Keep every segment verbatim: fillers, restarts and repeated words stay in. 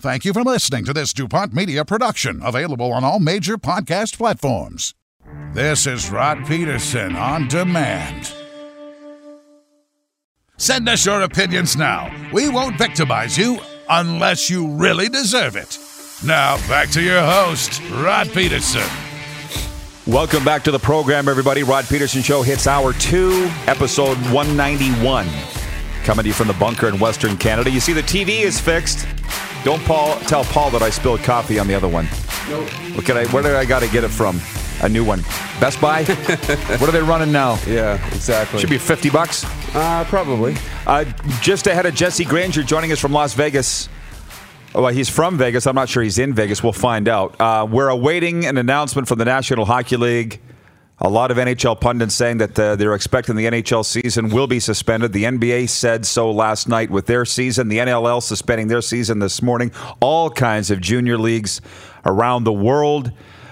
Thank you for listening to this DuPont Media production, available on all major podcast platforms. This is Rod Peterson on demand. Send us your opinions now. We won't victimize you unless you really deserve it. Now, back to your host, Rod Peterson. Welcome back to the program, everybody. Rod Peterson Show hits hour two, episode one ninety-one. Coming to you from the bunker in Western Canada. You see, the T V is fixed. Don't Paul tell Paul that I spilled coffee on the other one. Nope. What can I, where did I got to get it from? A new one. Best Buy? What are they running now? Yeah, exactly. Should be fifty bucks. Uh, probably. Uh, just ahead of Jesse Granger joining us from Las Vegas. Oh, well, he's from Vegas. I'm not sure he's in Vegas. We'll find out. Uh, we're awaiting an announcement from the National Hockey League. A lot of N H L pundits saying that uh, they're expecting the N H L season will be suspended. The N B A said so last night with their season. The N L L suspending their season this morning. All kinds of junior leagues around the world.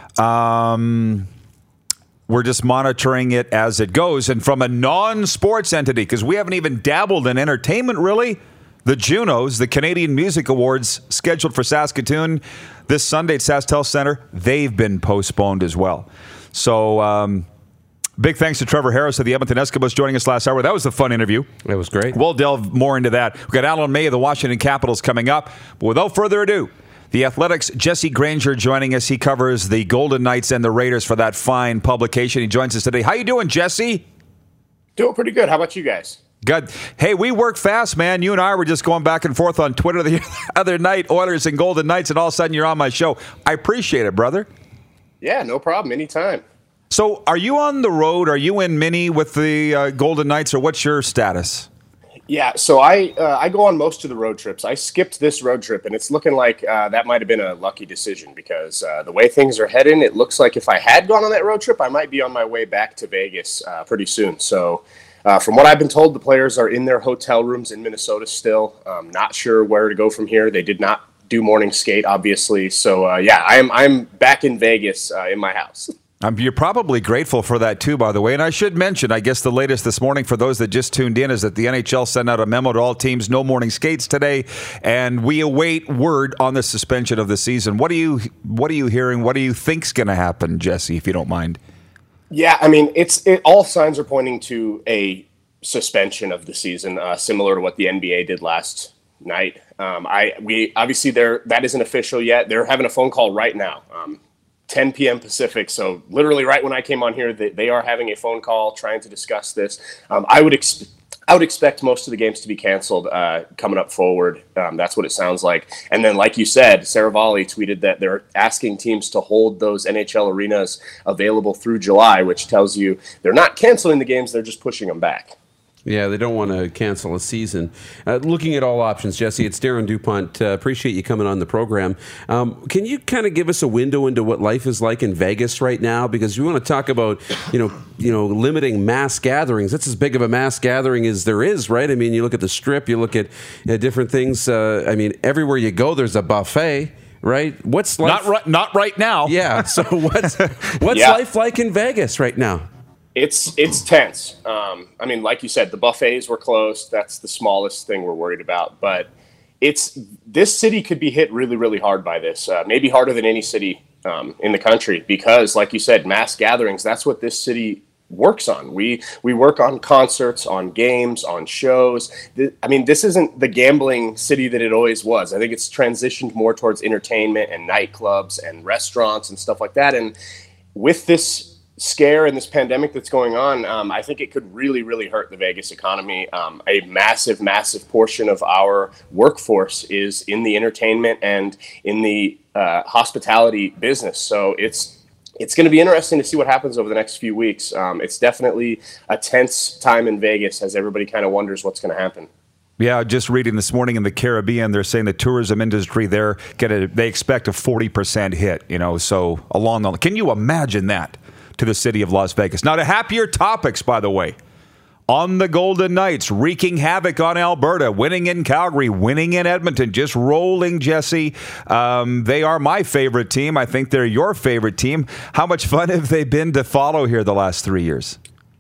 Um, we're just monitoring it as it goes. And from a non-sports entity, because we haven't even dabbled in entertainment, really, the Junos, the Canadian Music Awards, scheduled for Saskatoon this Sunday at SaskTel Center, they've been postponed as well. So, um, big thanks to Trevor Harris of the Edmonton Eskimos joining us last hour. That was a fun interview. It was great. We'll delve more into that. We've got Alan May of the Washington Capitals coming up. But without further ado, the Athletics' Jesse Granger joining us. He covers the Golden Knights and the Raiders for that fine publication. He joins us today. How you doing, Jesse? Doing pretty good. How about you guys? Good. Hey, we work fast, man. You and I were just going back and forth on Twitter the other night, Oilers and Golden Knights, and all of a sudden you're on my show. I appreciate it, brother. Yeah, no problem. Anytime. So are you on the road? Are you in Mini with the uh, Golden Knights, or what's your status? Yeah, so I uh, I go on most of the road trips. I skipped this road trip, and it's looking like uh, that might have been a lucky decision because uh, the way things are heading, it looks like if I had gone on that road trip, I might be on my way back to Vegas uh, pretty soon. So uh, from what I've been told, the players are in their hotel rooms in Minnesota still. Um, not sure where to go from here. They did not do morning skate, obviously. So, uh, yeah, I'm I'm back in Vegas uh, in my house. Um, you're probably grateful for that, too, by the way. And I should mention, I guess the latest this morning for those that just tuned in is that the N H L sent out a memo to all teams, no morning skates today, and we await word on the suspension of the season. What are you, what are you hearing? What do you think's going to happen, Jesse, if you don't mind? Yeah, I mean, it's it, all signs are pointing to a suspension of the season, uh, similar to what the N B A did last night. Um, I we obviously there that isn't official yet. They're having a phone call right now, um, ten p.m. Pacific. So literally right when I came on here, they, they are having a phone call trying to discuss this. Um, I would ex- I would expect most of the games to be canceled uh, coming up forward. Um, that's what it sounds like. And then, like you said, Saravalli tweeted that they're asking teams to hold those N H L arenas available through July, which tells you they're not canceling the games; they're just pushing them back. Yeah, they don't want to cancel a season. Uh, looking at all options, Jesse, it's Darren DuPont. Uh, appreciate you coming on the program. Um, can you kind of give us a window into what life is like in Vegas right now? Because we want to talk about, you know, you know, limiting mass gatherings. That's as big of a mass gathering as there is, right? I mean, you look at the Strip, you look at uh, different things. Uh, I mean, everywhere you go, there's a buffet. Right? What's life? Not right, not right now. Yeah. So what's what's yeah. life like in Vegas right now? It's it's tense. Um, I mean, like you said, the buffets were closed. That's the smallest thing we're worried about. But it's this city could be hit really, really hard by this. Uh, maybe harder than any city um, in the country because, like you said, mass gatherings. That's what this city works on. We we work on concerts, on games, on shows. The, I mean, this isn't the gambling city that it always was. I think it's transitioned more towards entertainment and nightclubs and restaurants and stuff like that. And with this scare and this pandemic that's going on, um, I think it could really, really hurt the Vegas economy. Um, a massive, massive portion of our workforce is in the entertainment and in the uh, hospitality business. So it's it's going to be interesting to see what happens over the next few weeks. Um, it's definitely a tense time in Vegas as everybody kind of wonders what's going to happen. Yeah, just reading this morning in the Caribbean, they're saying the tourism industry there get a, they expect a forty percent hit. You know, so along the can you imagine that to the city of Las Vegas? Now to happier topics, by the way, on the Golden Knights, wreaking havoc on Alberta, winning in Calgary, winning in Edmonton, just rolling, Jesse. Um, they are my favorite team. I think they're your favorite team. How much fun have they been to follow here the last three years?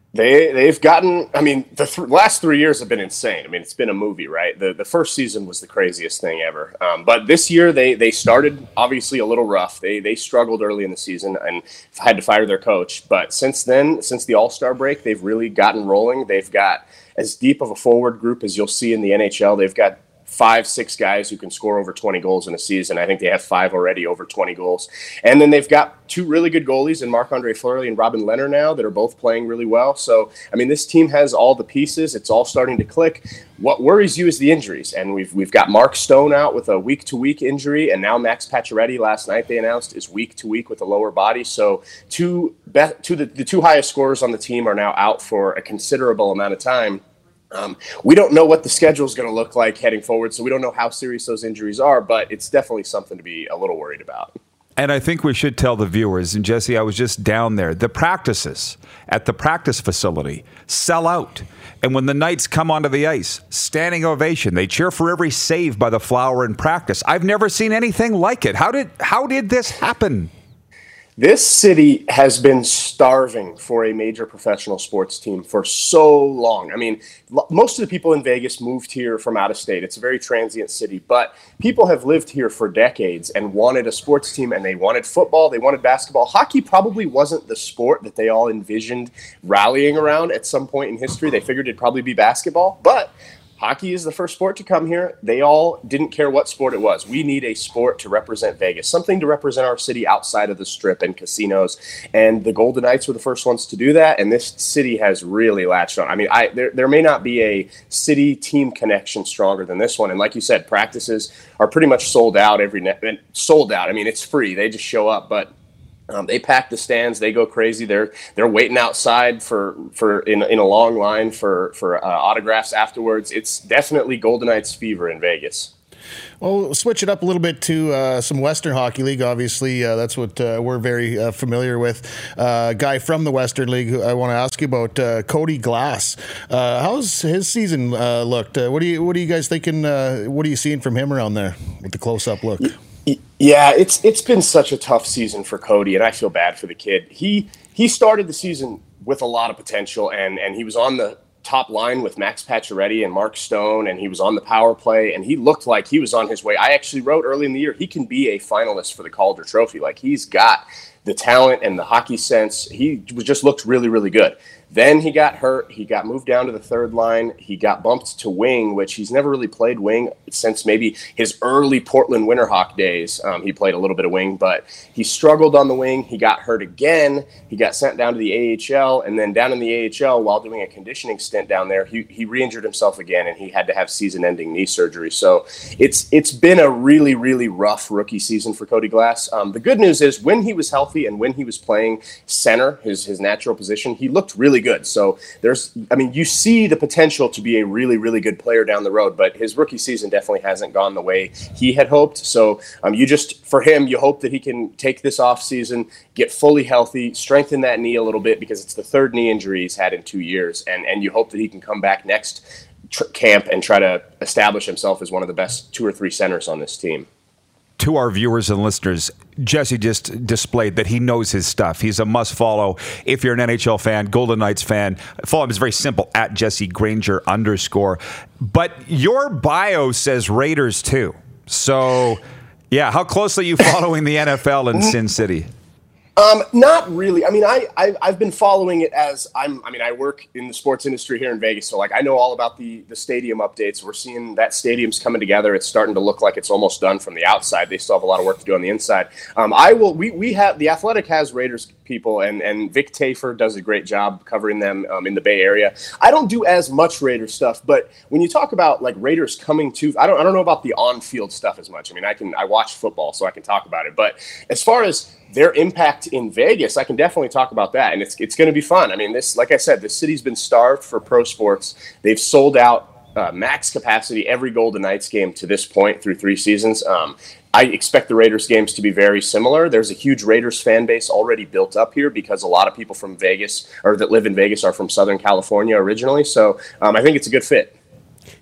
They they've gotten. I mean, the th- last three years have been insane. I mean, it's been a movie, right? The the first season was the craziest thing ever. Um, but this year they they started obviously a little rough. They they struggled early in the season and had to fire their coach. But since then, since the All-Star break, they've really gotten rolling. They've got as deep of a forward group as you'll see in the N H L. They've got five, six guys who can score over twenty goals in a season. I think they have five already over twenty goals. And then they've got two really good goalies in Marc-Andre Fleury and Robin Lehner now that are both playing really well. So, I mean, this team has all the pieces. It's all starting to click. What worries you is the injuries. And we've we've got Mark Stone out with a week-to-week injury, and now Max Pacioretty, last night they announced, is week-to-week with a lower body. So two, be- two the, the two highest scorers on the team are now out for a considerable amount of time. Um, we don't know what the schedule is going to look like heading forward, so we don't know how serious those injuries are, but it's definitely something to be a little worried about. And I think we should tell the viewers, and Jesse, I was just down there, the practices at the practice facility sell out. And when the Knights come onto the ice, standing ovation, they cheer for every save by the Flower in practice. I've never seen anything like it. How did how did this happen? This city has been starving for a major professional sports team for so long. I mean, most of the people in Vegas moved here from out of state. It's a very transient city, but people have lived here for decades and wanted a sports team, and they wanted football, they wanted basketball. Hockey probably wasn't the sport that they all envisioned rallying around at some point in history. They figured it'd probably be basketball, but hockey is the first sport to come here. They all didn't care what sport it was. We need a sport to represent Vegas, something to represent our city outside of the Strip and casinos. And the Golden Knights were the first ones to do that. And this city has really latched on. I mean, I there, there may not be a city team connection stronger than this one. And like you said, practices are pretty much sold out every net. Sold out. I mean, it's free. They just show up. But Um, they pack the stands. They go crazy. They're they're waiting outside for for in in a long line for for uh, autographs afterwards. It's definitely Golden Knights fever in Vegas. Well, we'll switch it up a little bit to uh, some Western Hockey League. Obviously, uh, that's what uh, we're very uh, familiar with. Uh, guy from the Western League who I want to ask you about, uh, Cody Glass. Uh, how's his season uh, looked? Uh, what do you what are you guys thinking? Uh, what are you seeing from him around there with the close up look? Yeah, it's it's been such a tough season for Cody, and I feel bad for the kid. He he started the season with a lot of potential, and and he was on the top line with Max Pacioretty and Mark Stone, and he was on the power play, and he looked like he was on his way. I actually wrote early in the year he can be a finalist for the Calder Trophy. Like, he's got the talent and the hockey sense. He just looked really, really good. Then he got hurt. He got moved down to the third line. He got bumped to wing, which he's never really played wing since maybe his early Portland Winterhawk days. Um, he played a little bit of wing, but he struggled on the wing. He got hurt again. He got sent down to the A H L, and then down in the A H L while doing a conditioning stint down there, he, he re-injured himself again, and he had to have season-ending knee surgery. So it's it's been a really, really rough rookie season for Cody Glass. Um, the good news is when he was healthy and when he was playing center, his, his natural position, he looked really good. So there's, I mean, you see the potential to be a really, really good player down the road, but his rookie season definitely hasn't gone the way he had hoped. So um, you just, for him, you hope that he can take this off season, get fully healthy, strengthen that knee a little bit, because it's the third knee injury he's had in two years. And, and you hope that he can come back next tr- camp and try to establish himself as one of the best two or three centers on this team. To our viewers and listeners, Jesse just displayed that he knows his stuff. He's a must follow. If you're an N H L fan, Golden Knights fan, follow him. It's very simple, at Jesse Granger underscore. But your bio says Raiders too. So, yeah, how closely are you following the N F L in Sin City? Um, not really. I mean, I, I, I've been following it as I'm, I mean, I work in the sports industry here in Vegas. So like, I know all about the, the stadium updates. We're seeing that stadium's coming together. It's starting to look like it's almost done from the outside. They still have a lot of work to do on the inside. Um, I will, we, we have, the Athletic has Raiders people, and, and Vic Tafer does a great job covering them um, in the Bay Area. I don't do as much Raiders stuff, but when you talk about like Raiders coming to, I don't, I don't know about the on-field stuff as much. I mean, I can, I watch football, so I can talk about it, but as far as their impact in Vegas, I can definitely talk about that, and it's it's going to be fun. I mean, this, like I said, this city's been starved for pro sports. They've sold out uh, max capacity every Golden Knights game to this point through three seasons. Um, I expect the Raiders games to be very similar. There's a huge Raiders fan base already built up here because a lot of people from Vegas or that live in Vegas are from Southern California originally. So um, I think it's a good fit.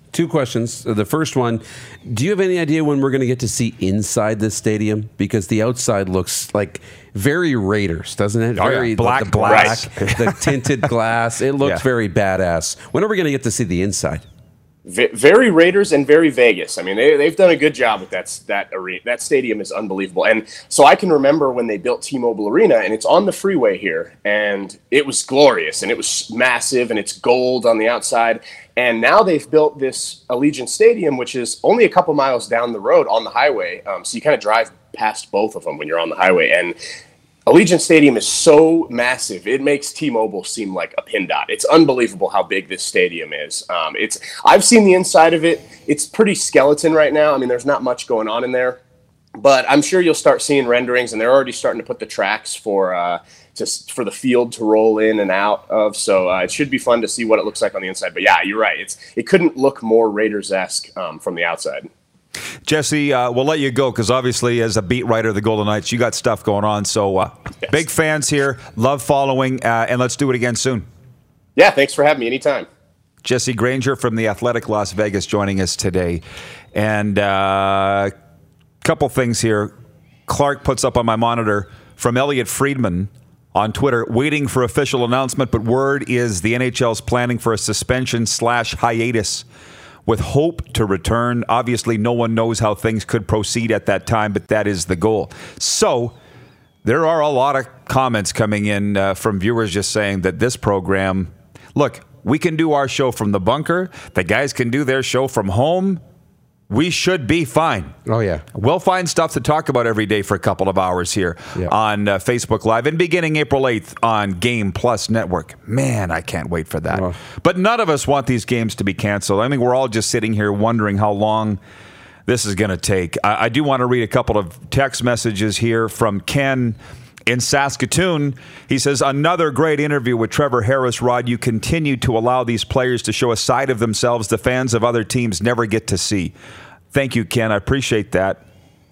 Two questions. The first one, do you have any idea when we're going to get to see inside this stadium? Because the outside looks like very Raiders, doesn't it? Oh, yeah. Very Black the glass. black, the tinted glass. It looks Yeah. very badass. When are we going to get to see the inside? V- very Raiders and very Vegas. I mean, they, they've done a good job with that. That arena, that stadium is unbelievable. And so I can remember when they built T-Mobile Arena, and it's on the freeway here, and it was glorious, and it was massive, and it's gold on the outside. And now they've built this Allegiant Stadium, which is only a couple miles down the road on the highway. Um, so you kind of drive past both of them when you're on the highway. And Allegiant Stadium is so massive, it makes T-Mobile seem like a pin dot. It's unbelievable how big this stadium is. Um, it's I've seen the inside of it. It's pretty skeleton right now. I mean, there's not much going on in there. But I'm sure you'll start seeing renderings, and they're already starting to put the tracks for uh, just for the field to roll in and out of. So uh, it should be fun to see what it looks like on the inside. But yeah, you're right. It's it couldn't look more Raiders-esque um, from the outside. Jesse, uh, we'll let you go because obviously, as a beat writer of the Golden Knights, you got stuff going on. So uh, Yes. big fans here, love following, uh, and let's do it again soon. Yeah, thanks for having me anytime. Jesse Granger from the Athletic Las Vegas joining us today. And uh, couple things here. Clark puts up on my monitor from Elliot Friedman on Twitter, waiting for official announcement, but word is the N H L's planning for a suspension slash hiatus with hope to return. Obviously, no one knows how things could proceed at that time, but that is the goal. So there are a lot of comments coming in uh, from viewers just saying that this program, look, we can do our show from the bunker. The guys can do their show from home. We should be fine. Oh, yeah. We'll find stuff to talk about every day for a couple of hours here Yeah. on uh, Facebook Live and beginning April eighth on Game Plus Network. Man, I can't wait for that. Oh. But none of us want these games to be canceled. I mean, we're all just sitting here wondering how long this is going to take. I, I do want to read a couple of text messages here from Ken in Saskatoon. He says, another great interview with Trevor Harris. Rod, you continue to allow these players to show a side of themselves the fans of other teams never get to see. Thank you, Ken. I appreciate that.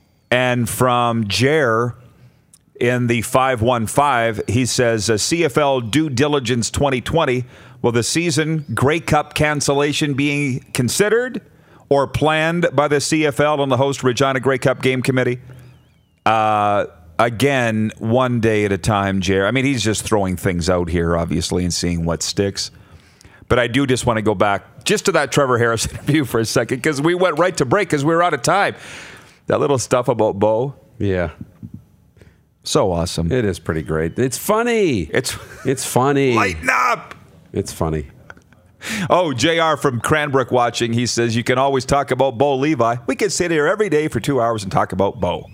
And from Jer in the five one five, he says, uh, C F L due diligence twenty twenty. Will the season Grey Cup cancellation being considered or planned by the C F L and the host Regina Grey Cup game committee? Uh, again, one day at a time, Jer. I mean, he's just throwing things out here, obviously, and seeing what sticks. But I do just want to go back just to that Trevor Harris interview for a second because we went right to break because we were out of time. That little stuff about Bo, Yeah. so awesome. It is pretty great. It's funny. It's It's funny. lighten up. It's funny. Oh, J R from Cranbrook watching. He says, you can always talk about Bo Levi. We could sit here every day for two hours and talk about Bo.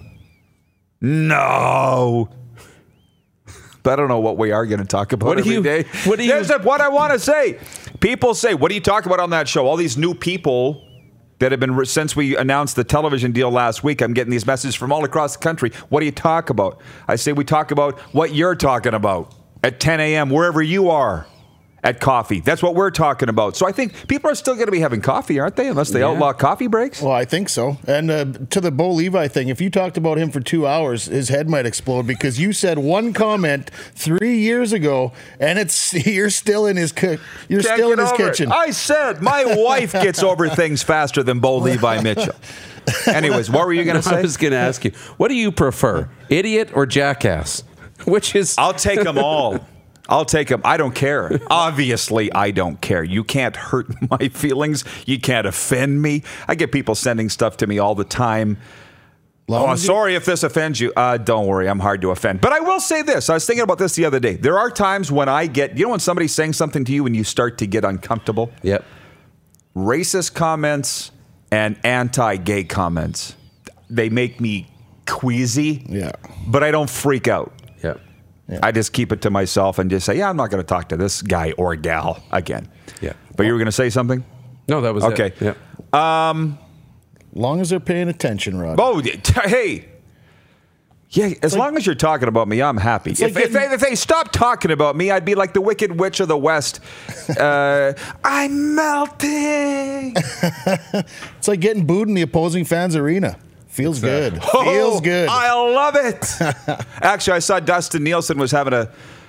No. But I don't know what we are going to talk about What do every you- day. what do you- Here's what I want to say. People say, what do you talk about on that show? All these new people that have been, since we announced the television deal last week, I'm getting these messages from all across the country. What do you talk about? I say we talk about what you're talking about at ten a.m., wherever you are. At coffee. That's what we're talking about. So I think people are still going to be having coffee, aren't they? Unless they Yeah. outlaw coffee breaks. Well, I think so. And uh, to the Bo Levi thing, if you talked about him for two hours, his head might explode because you said one comment three years ago, and it's you're still in his co- you're Can't still in get his over it. kitchen. I said my wife gets over things faster than Bo Levi Mitchell. Anyways, what were you going to I say? was going to ask you, what do you prefer, idiot or jackass? Which is... I'll take them all. I'll take them. I don't care. Obviously, I don't care. You can't hurt my feelings. You can't offend me. I get people sending stuff to me all the time. Long Oh, as you- sorry if this offends you. Uh, don't worry, I'm hard to offend. But I will say this. I was thinking about this the other day. There are times when I get, you know when somebody's saying something to you and you start to get uncomfortable? Yep. Racist comments and anti-gay comments. They make me queasy. Yeah. But I don't freak out. Yep. I just keep it to myself and just say, yeah, I'm not going to talk to this guy or gal again. Yeah. But you were going to say something? No, that was Okay. it. Yep. Long as they're paying attention, Rod. Oh, t- hey. Yeah, as long as you're talking about me, I'm happy. If, like if, getting- they, if they stopped talking about me, I'd be like the Wicked Witch of the West. Uh, I'm melting. It's like getting booed in the opposing fans' arena. Feels good. Feels Oh, good. I love it. Actually, I saw Dustin Nielsen was having a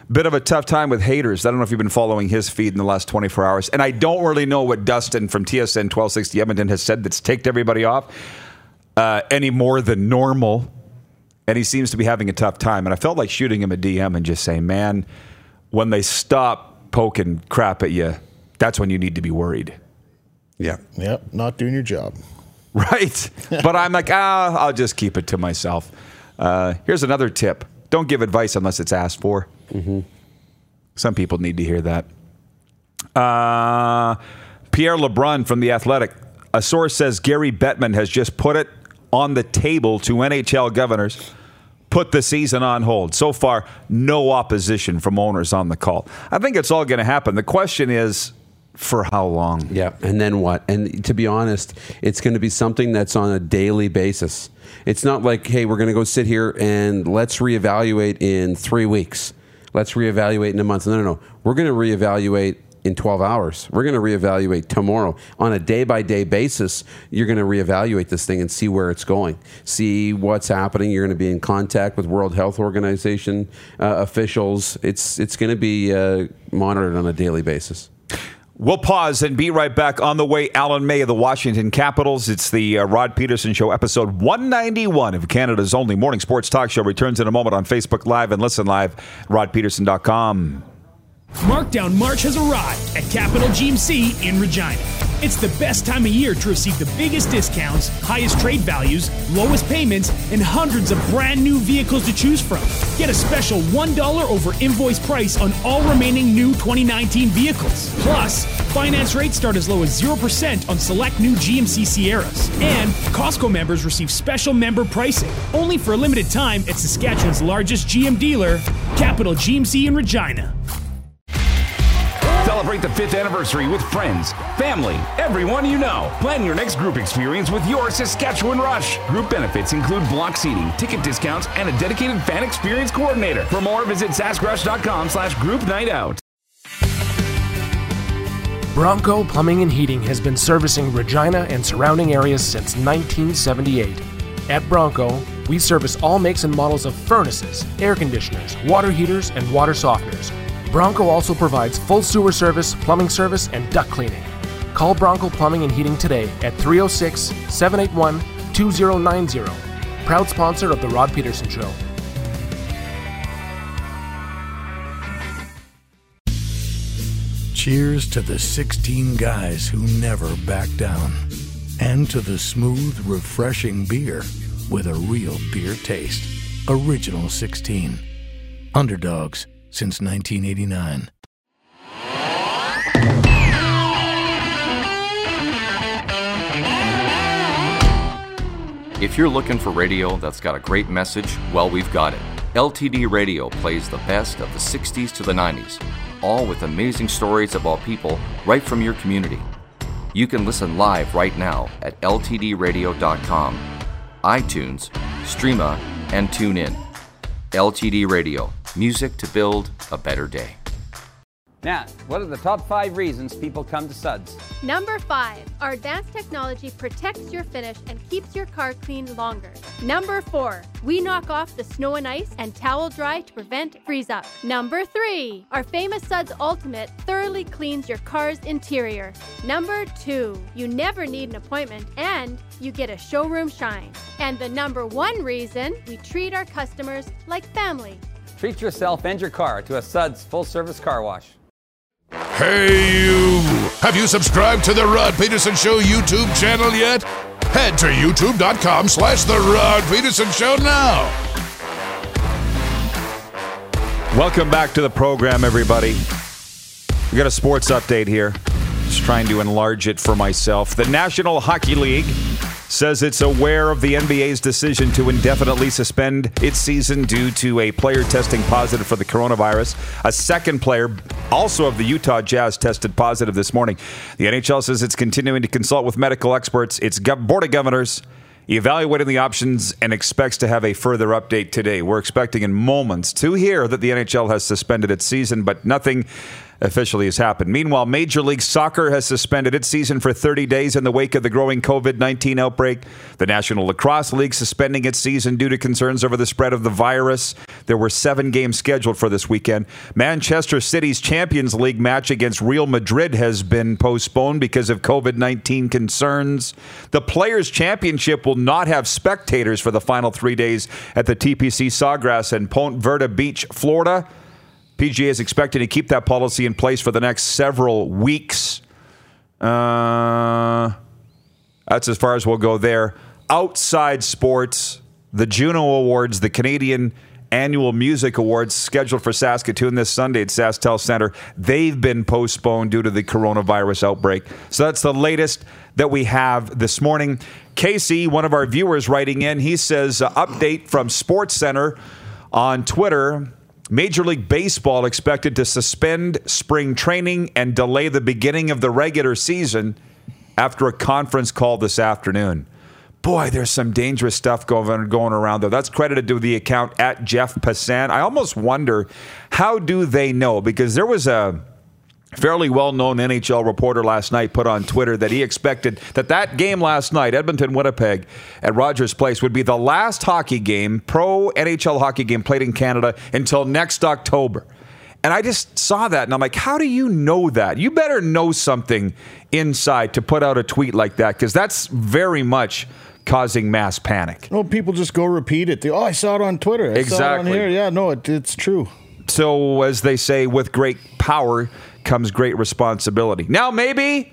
bit of a tough time with haters. I don't know if you've been following his feed in the last twenty-four hours. And I don't really know what Dustin from T S N twelve sixty Edmonton has said that's ticked everybody off uh, any more than normal. And he seems to be having a tough time. And I felt like shooting him a D M and just saying, man, when they stop poking crap at you, that's when you need to be worried. Yeah. Yep, not doing your job. Right. But I'm like, ah, I'll just keep it to myself. Uh, here's another tip. Don't give advice unless it's asked for. Mm-hmm. Some people need to hear that. Uh, Pierre LeBrun from The Athletic. A source says Gary Bettman has just put it on the table to N H L governors. Put the season on hold. So far, no opposition from owners on the call. I think it's all going to happen. The question is, for how long? Yeah, and then what? And to be honest, it's going to be something that's on a daily basis. It's not like, hey, we're going to go sit here and let's reevaluate in three weeks. Let's reevaluate in a month. No, no, no. We're going to reevaluate in twelve hours. We're going to reevaluate tomorrow. On a day-by-day basis, you're going to reevaluate this thing and see where it's going. See what's happening. You're going to be in contact with World Health Organization uh, officials. It's, it's going to be uh, monitored on a daily basis. We'll pause and be right back. On the way, Alan May of the Washington Capitals. It's the uh, Rod Peterson Show, episode one ninety-one of Canada's only morning sports talk show. Returns in a moment on Facebook Live and listen live, rod peterson dot com. Markdown March has arrived at Capital G M C in Regina. It's the best time of year to receive the biggest discounts, highest trade values, lowest payments, and hundreds of brand new vehicles to choose from. Get a special one dollar over invoice price on all remaining new twenty nineteen vehicles. Plus, finance rates start as low as zero percent on select new G M C Sierras. And Costco members receive special member pricing. Only for a limited time at Saskatchewan's largest G M dealer, Capital G M C in Regina. Celebrate the fifth anniversary with friends, family, everyone you know. Plan your next group experience with your Saskatchewan Rush. Group benefits include block seating, ticket discounts, and a dedicated fan experience coordinator. For more, visit saskrush.com slash group night out. Bronco Plumbing and Heating has been servicing Regina and surrounding areas since nineteen seventy-eight. At Bronco, we service all makes and models of furnaces, air conditioners, water heaters, and water softeners. Bronco also provides full sewer service, plumbing service, and duct cleaning. Call Bronco Plumbing and Heating today at three oh six, seven eight one, two oh nine oh. Proud sponsor of The Rod Peterson Show. Cheers to the sixteen guys who never back down. And to the smooth, refreshing beer with a real beer taste. Original sixteen. Underdogs since nineteen eighty-nine. If you're looking for radio that's got a great message, well, we've got it. L T D Radio plays the best of the sixties to the nineties, all with amazing stories about people right from your community. You can listen live right now at L T D radio dot com, iTunes, Streama, and TuneIn. L T D Radio, music to build a better day. Now, what are the top five reasons people come to Suds? Number five, our advanced technology protects your finish and keeps your car clean longer. Number four, we knock off the snow and ice and towel dry to prevent freeze up. Number three, our famous Suds Ultimate thoroughly cleans your car's interior. Number two, you never need an appointment and you get a showroom shine. And the number one reason, we treat our customers like family. Treat yourself and your car to a Suds full-service car wash. Hey, you! Have you subscribed to the Rod Peterson Show YouTube channel yet? Head to youtube.com slash the Rod Peterson Show now. Welcome back to the program, everybody. We got a sports update here. Just trying to enlarge it for myself. The National Hockey League says it's aware of the N B A's decision to indefinitely suspend its season due to a player testing positive for the coronavirus. A second player, also of the Utah Jazz, tested positive this morning. The N H L says it's continuing to consult with medical experts, its board of governors, evaluating the options, and expects to have a further update today. We're expecting in moments to hear that the N H L has suspended its season, but nothing officially has happened. Meanwhile, Major League Soccer has suspended its season for thirty days in the wake of the growing covid nineteen outbreak. The National Lacrosse League suspending its season due to concerns over the spread of the virus. There were seven games scheduled for this weekend. Manchester City's Champions League match against Real Madrid has been postponed because of covid nineteen concerns. The Players' Championship will not have spectators for the final three days at the T P C Sawgrass in Ponte Verde Beach, Florida. P G A is expected to keep that policy in place for the next several weeks. Uh, that's as far as we'll go there. Outside sports, the Juno Awards, the Canadian Annual Music Awards, scheduled for Saskatoon this Sunday at SaskTel Center. They've been postponed due to the coronavirus outbreak. So that's the latest that we have this morning. Casey, one of our viewers writing in, he says, uh, update from Sports Center on Twitter. Major League Baseball expected to suspend spring training and delay the beginning of the regular season after a conference call this afternoon. Boy, there's some dangerous stuff going, going around, though. That's credited to the account at Jeff Passan. I almost wonder, how do they know? Because there was a fairly well-known N H L reporter last night put on Twitter that he expected that that game last night, Edmonton-Winnipeg at Rogers Place, would be the last hockey game, pro N H L hockey game played in Canada until next October. And I just saw that, and I'm like, how do you know that? You better know something inside to put out a tweet like that, because that's very much causing mass panic. Well, people just go repeat it. They, oh, I saw it on Twitter. I exactly. saw it on here. Yeah, no, it, it's true. So, as they say, with great power comes great responsibility. Now, maybe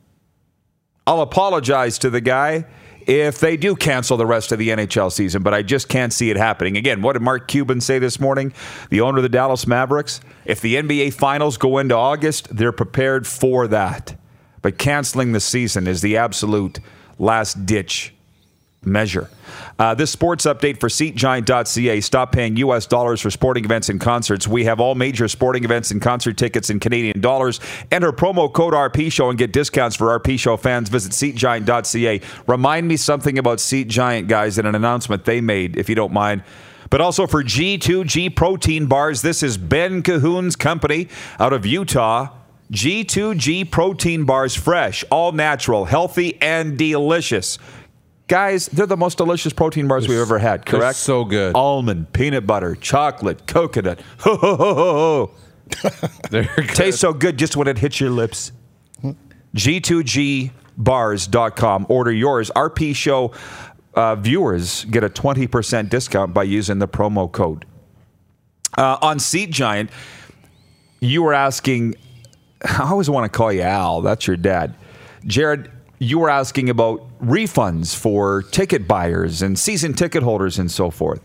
I'll apologize to the guy if they do cancel the rest of the N H L season, but I just can't see it happening. Again, what did Mark Cuban say this morning, the owner of the Dallas Mavericks? If the N B A Finals go into August, they're prepared for that. But canceling the season is the absolute last-ditch measure. Uh, this sports update for seat giant dot c a. Stop paying U S dollars for sporting events and concerts. We have all major sporting events and concert tickets in Canadian dollars. Enter promo code R P Show and get discounts for R P Show fans. Visit seat giant dot c a. Remind me something about Seat Giant, guys, in an announcement they made, if you don't mind. But also for G two G Protein Bars. This is Ben Cahoon's company out of Utah. G two G Protein Bars, fresh, all natural, healthy, and delicious. Guys, they're the most delicious protein bars we've ever had, correct? They're so good. Almond, peanut butter, chocolate, coconut. Ho, ho, ho, ho, ho. They're good. Tastes so good just when it hits your lips. G two G bars dot com. Order yours. R P Show uh, viewers get a twenty percent discount by using the promo code. Uh, on Seat Giant, you were asking, I always want to call you Al. That's your dad. Jared, you were asking about refunds for ticket buyers and season ticket holders and so forth.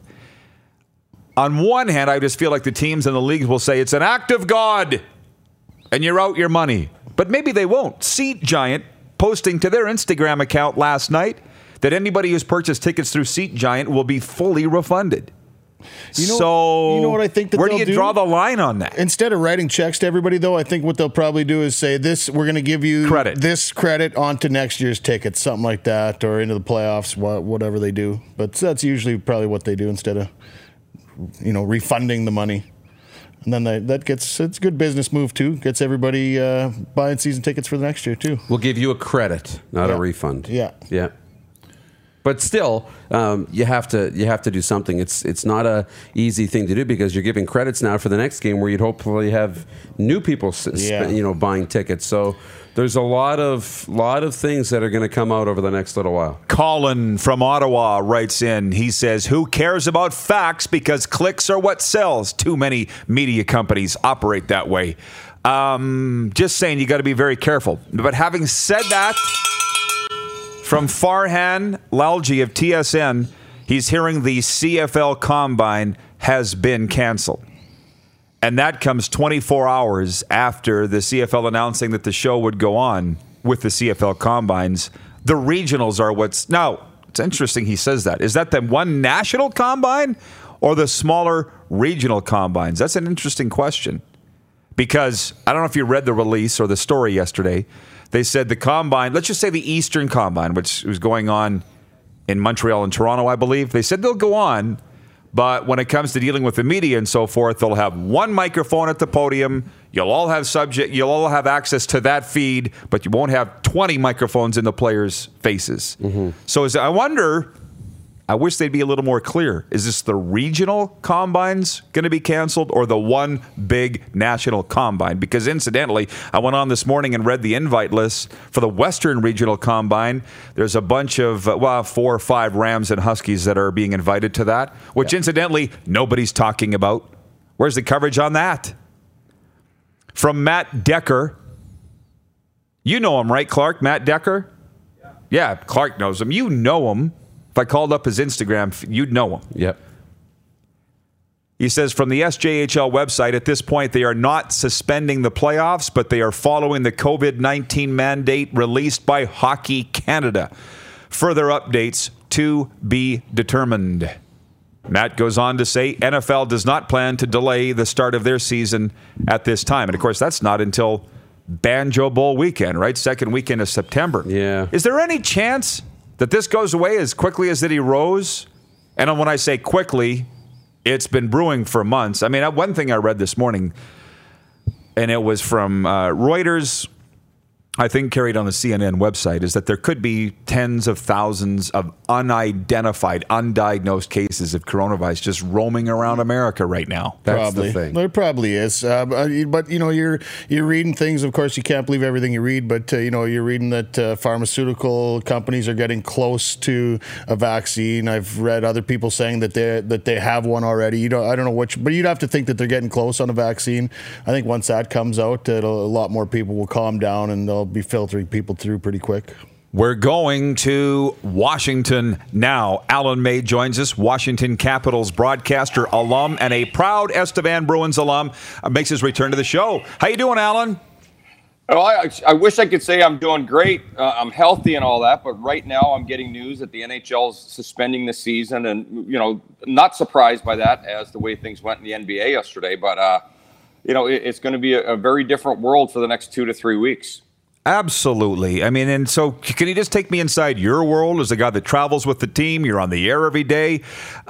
On one hand, I just feel like the teams and the leagues will say it's an act of God and you're out your money. But maybe they won't. Seat Giant posting to their Instagram account last night that anybody who's purchased tickets through Seat Giant will be fully refunded. You know, so you know what I think that where do they'll you do? draw the line on that? Instead of writing checks to everybody, though, I think what they'll probably do is say, "This, we're going to give you credit. this credit onto next year's tickets," something like that, or into the playoffs, whatever they do. But that's usually probably what they do instead of, you know, refunding the money. And then they, that gets it's a good business move too. Gets everybody uh, buying season tickets for the next year too. We'll give you a credit, not yeah. a refund. Yeah, yeah. But still, um, you have to you have to do something. It's it's not a easy thing to do because you're giving credits now for the next game where you'd hopefully have new people s- Yeah. sp- you know buying tickets. So there's a lot of lot of things that are going to come out over the next little while. Colin from Ottawa writes in. He says, "Who cares about facts because clicks are what sells? Too many media companies operate that way." Um, just saying, you got to be very careful. But having said that, from Farhan Lalji of T S N, he's hearing the C F L Combine has been canceled. And that comes twenty-four hours after the C F L announcing that the show would go on with the C F L Combines. The regionals are what's... Now, it's interesting he says that. Is that the one national combine or the smaller regional combines? That's an interesting question. Because I don't know if you read the release or the story yesterday. They said the combine, let's just say the Eastern Combine, which was going on in Montreal and Toronto, I believe. They said they'll go on, but when it comes to dealing with the media and so forth, they'll have one microphone at the podium. You'll all have subject, you'll all have access to that feed, but you won't have twenty microphones in the players' faces. Mm-hmm. So as I wonder, I wish they'd be a little more clear. Is this the regional combines going to be canceled or the one big national combine? Because incidentally, I went on this morning and read the invite list for the Western Regional Combine. There's a bunch of, uh, well, four or five Rams and Huskies that are being invited to that, which yeah. incidentally, nobody's talking about. Where's the coverage on that? From Matt Decker. You know him, right, Clark? Matt Decker? Yeah, yeah Clark knows him. You know him. If I called up his Instagram, you'd know him. Yep. He says from the S J H L website, at this point, they are not suspending the playoffs, but they are following the COVID nineteen mandate released by Hockey Canada. Further updates to be determined. Matt goes on to say N F L does not plan to delay the start of their season at this time. And, of course, that's not until Banjo Bowl weekend, right? Second weekend of September. Yeah. Is there any chance that this goes away as quickly as that he rose? And when I say quickly, it's been brewing for months. I mean, one thing I read this morning, and it was from uh, Reuters, I think carried on the C N N website, is that there could be tens of thousands of unidentified, undiagnosed cases of coronavirus just roaming around America right now. That's probably. the thing. There probably is. Uh, but, you know, you're you're reading things. Of course, you can't believe everything you read, but, uh, you know, you're reading that uh, pharmaceutical companies are getting close to a vaccine. I've read other people saying that they that they have one already. You don't, I don't know which, but you'd have to think that they're getting close on a vaccine. I think once that comes out, it'll, a lot more people will calm down and they'll be filtering people through pretty quick. We're going to Washington now. Alan May joins us, Washington Capitals broadcaster, alum, and a proud Estevan Bruins alum. Uh, makes his return to the show. How you doing, Alan? Well, I, I wish I could say I'm doing great. Uh, I'm healthy and all that, but right now I'm getting news that the N H L is suspending the season, and you know, not surprised by that as the way things went in the N B A yesterday. But uh, you know, it, it's going to be a, a very different world for the next two to three weeks. Absolutely. I mean, and so can you just take me inside your world as a guy that travels with the team? You're on the air every day.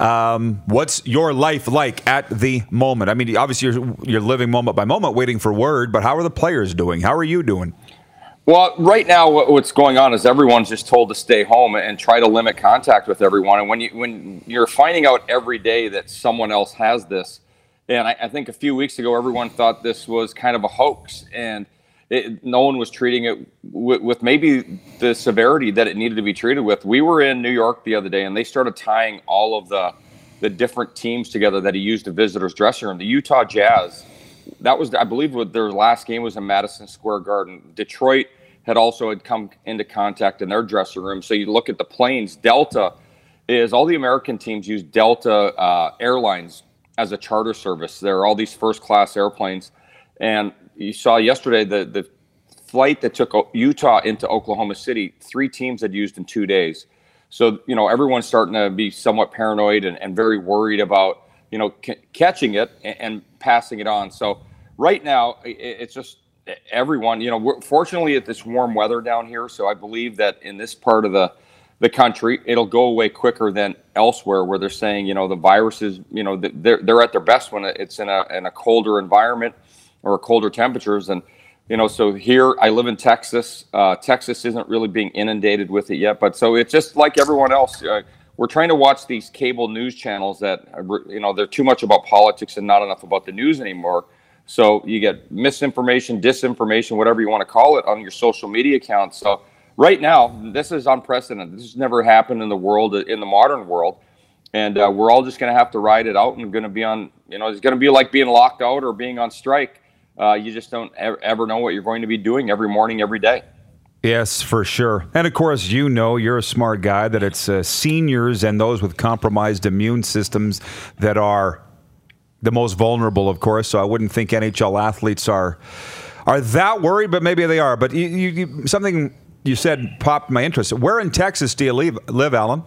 Um, what's your life like at the moment? I mean, obviously you're, you're living moment by moment, waiting for word, but how are the players doing? How are you doing? Well, right now what's going on is everyone's just told to stay home and try to limit contact with everyone. And when, you, when you're finding out every day that someone else has this, and I, I think a few weeks ago everyone thought this was kind of a hoax, and It, no one was treating it with, with maybe the severity that it needed to be treated with. We were in New York the other day, and they started tying all of the the different teams together that he used a visitor's dressing room. The Utah Jazz, that was, I believe, what their last game was in Madison Square Garden. Detroit had also had come into contact in their dressing room. So you look at the planes. Delta is all the American teams use Delta uh, Airlines as a charter service. There are all these first-class airplanes, and you saw yesterday the, the flight that took Utah into Oklahoma City, three teams had used in two days. So, you know, everyone's starting to be somewhat paranoid and, and very worried about, you know, c- catching it and, and passing it on. So right now, it, it's just everyone, you know, we're, fortunately it's this warm weather down here. So I believe that in this part of the, the country, it'll go away quicker than elsewhere where they're saying, you know, the viruses, you know, they're, they're at their best when it's in a, in a colder environment or colder temperatures. And, you know, so here I live in Texas. Uh, Texas isn't really being inundated with it yet. But so it's just like everyone else. Uh, we're trying to watch these cable news channels that, are, you know, they're too much about politics and not enough about the news anymore. So you get misinformation, disinformation, whatever you want to call it, on your social media accounts. So right now, this is unprecedented. This has never happened in the world, in the modern world. And uh, we're all just going to have to ride it out and going to be on, you know, it's going to be like being locked out or being on strike. Uh, you just don't ever, ever know what you're going to be doing every morning, every day. Yes, for sure. And of course, you know, you're a smart guy, that it's uh, seniors and those with compromised immune systems that are the most vulnerable, of course. So I wouldn't think N H L athletes are are that worried, but maybe they are. But you, you, you, something you said popped my interest. Where in Texas do you live, live, Alan?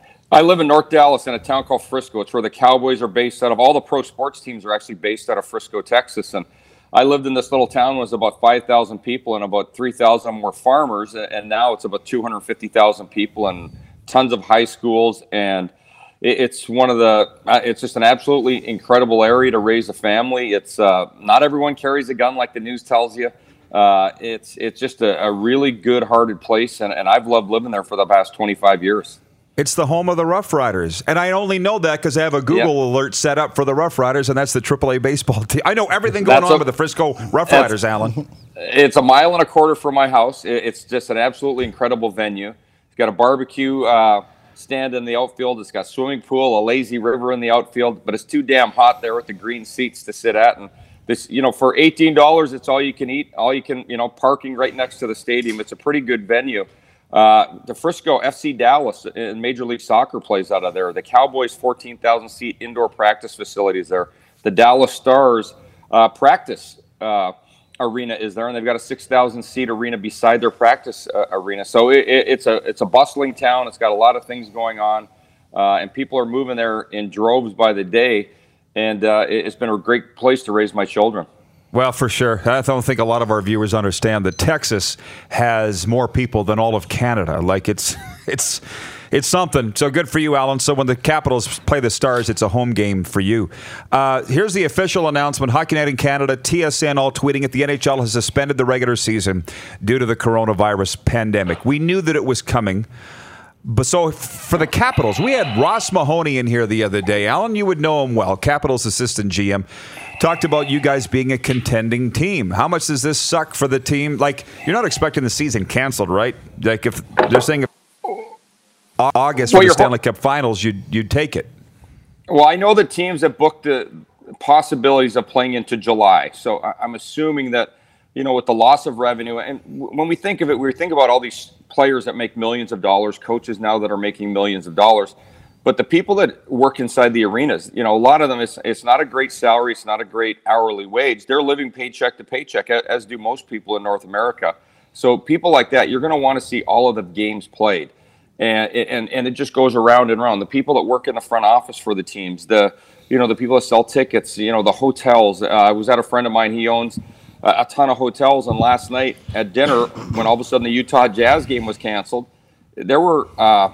I live in North Dallas in a town called Frisco. It's where the Cowboys are based out of. All the pro sports teams are actually based out of Frisco, Texas. And I lived in this little town, was about five thousand people, and about three thousand were farmers. And now it's about two hundred fifty thousand people and tons of high schools. And it's one of the, it's just an absolutely incredible area to raise a family. It's uh, not everyone carries a gun like the news tells you. Uh, it's it's just a, a really good-hearted place, and, and I've loved living there for the past twenty-five years. It's the home of the Rough Riders. And I only know that because I have a Google Yep. alert set up for the Rough Riders, and that's the triple A baseball team. I know everything going That's on a- with the Frisco Rough Riders, Alan. It's a mile and a quarter from my house. It- It's just an absolutely incredible venue. It's got a barbecue uh, stand in the outfield. It's got a swimming pool, a lazy river in the outfield, but it's too damn hot there with the green seats to sit at. And this, you know, for eighteen dollars, it's all you can eat, all you can, you know, parking right next to the stadium. It's a pretty good venue. Uh, the Frisco F C Dallas in Major League Soccer plays out of there. The Cowboys fourteen thousand seat indoor practice facilities there. The Dallas Stars uh, practice uh, arena is there, and they've got a six thousand seat arena beside their practice uh, arena. So it, it, it's a it's a bustling town. It's got a lot of things going on, uh, and people are moving there in droves by the day. And uh, it, it's been a great place to raise my children. Well, for sure. I don't think a lot of our viewers understand that Texas has more people than all of Canada. Like, it's it's it's something. So good for you, Alan. So when the Capitals play the Stars, it's a home game for you. Uh, here's the official announcement. Hockey Night in Canada, T S N all tweeting it. The N H L has suspended the regular season due to the coronavirus pandemic. We knew that it was coming. But so for the Capitals, we had Ross Mahoney in here the other day. Alan, you would know him well, Capitals assistant G M. Talked about you guys being a contending team. How much does this suck for the team? Like, you're not expecting the season canceled, right? Like, if they're saying if August Well, for the you're- Stanley Cup Finals, you'd you'd take it. Well, I know the teams have booked the possibilities of playing into July. So I- I'm assuming that, you know, with the loss of revenue, and w- when we think of it, we think about all these players that make millions of dollars, coaches now that are making millions of dollars. But the people that work inside the arenas, you know, a lot of them, it's, it's not a great salary. It's not a great hourly wage. They're living paycheck to paycheck, a- as do most people in North America. So people like that, you're going to want to see all of the games played. And, and and it just goes around and around. The people that work in the front office for the teams, the you know the people that sell tickets, you know the hotels. Uh, I was at a friend of mine. He owns a, a ton of hotels. And last night at dinner, when all of a sudden the Utah Jazz game was canceled, there were uh,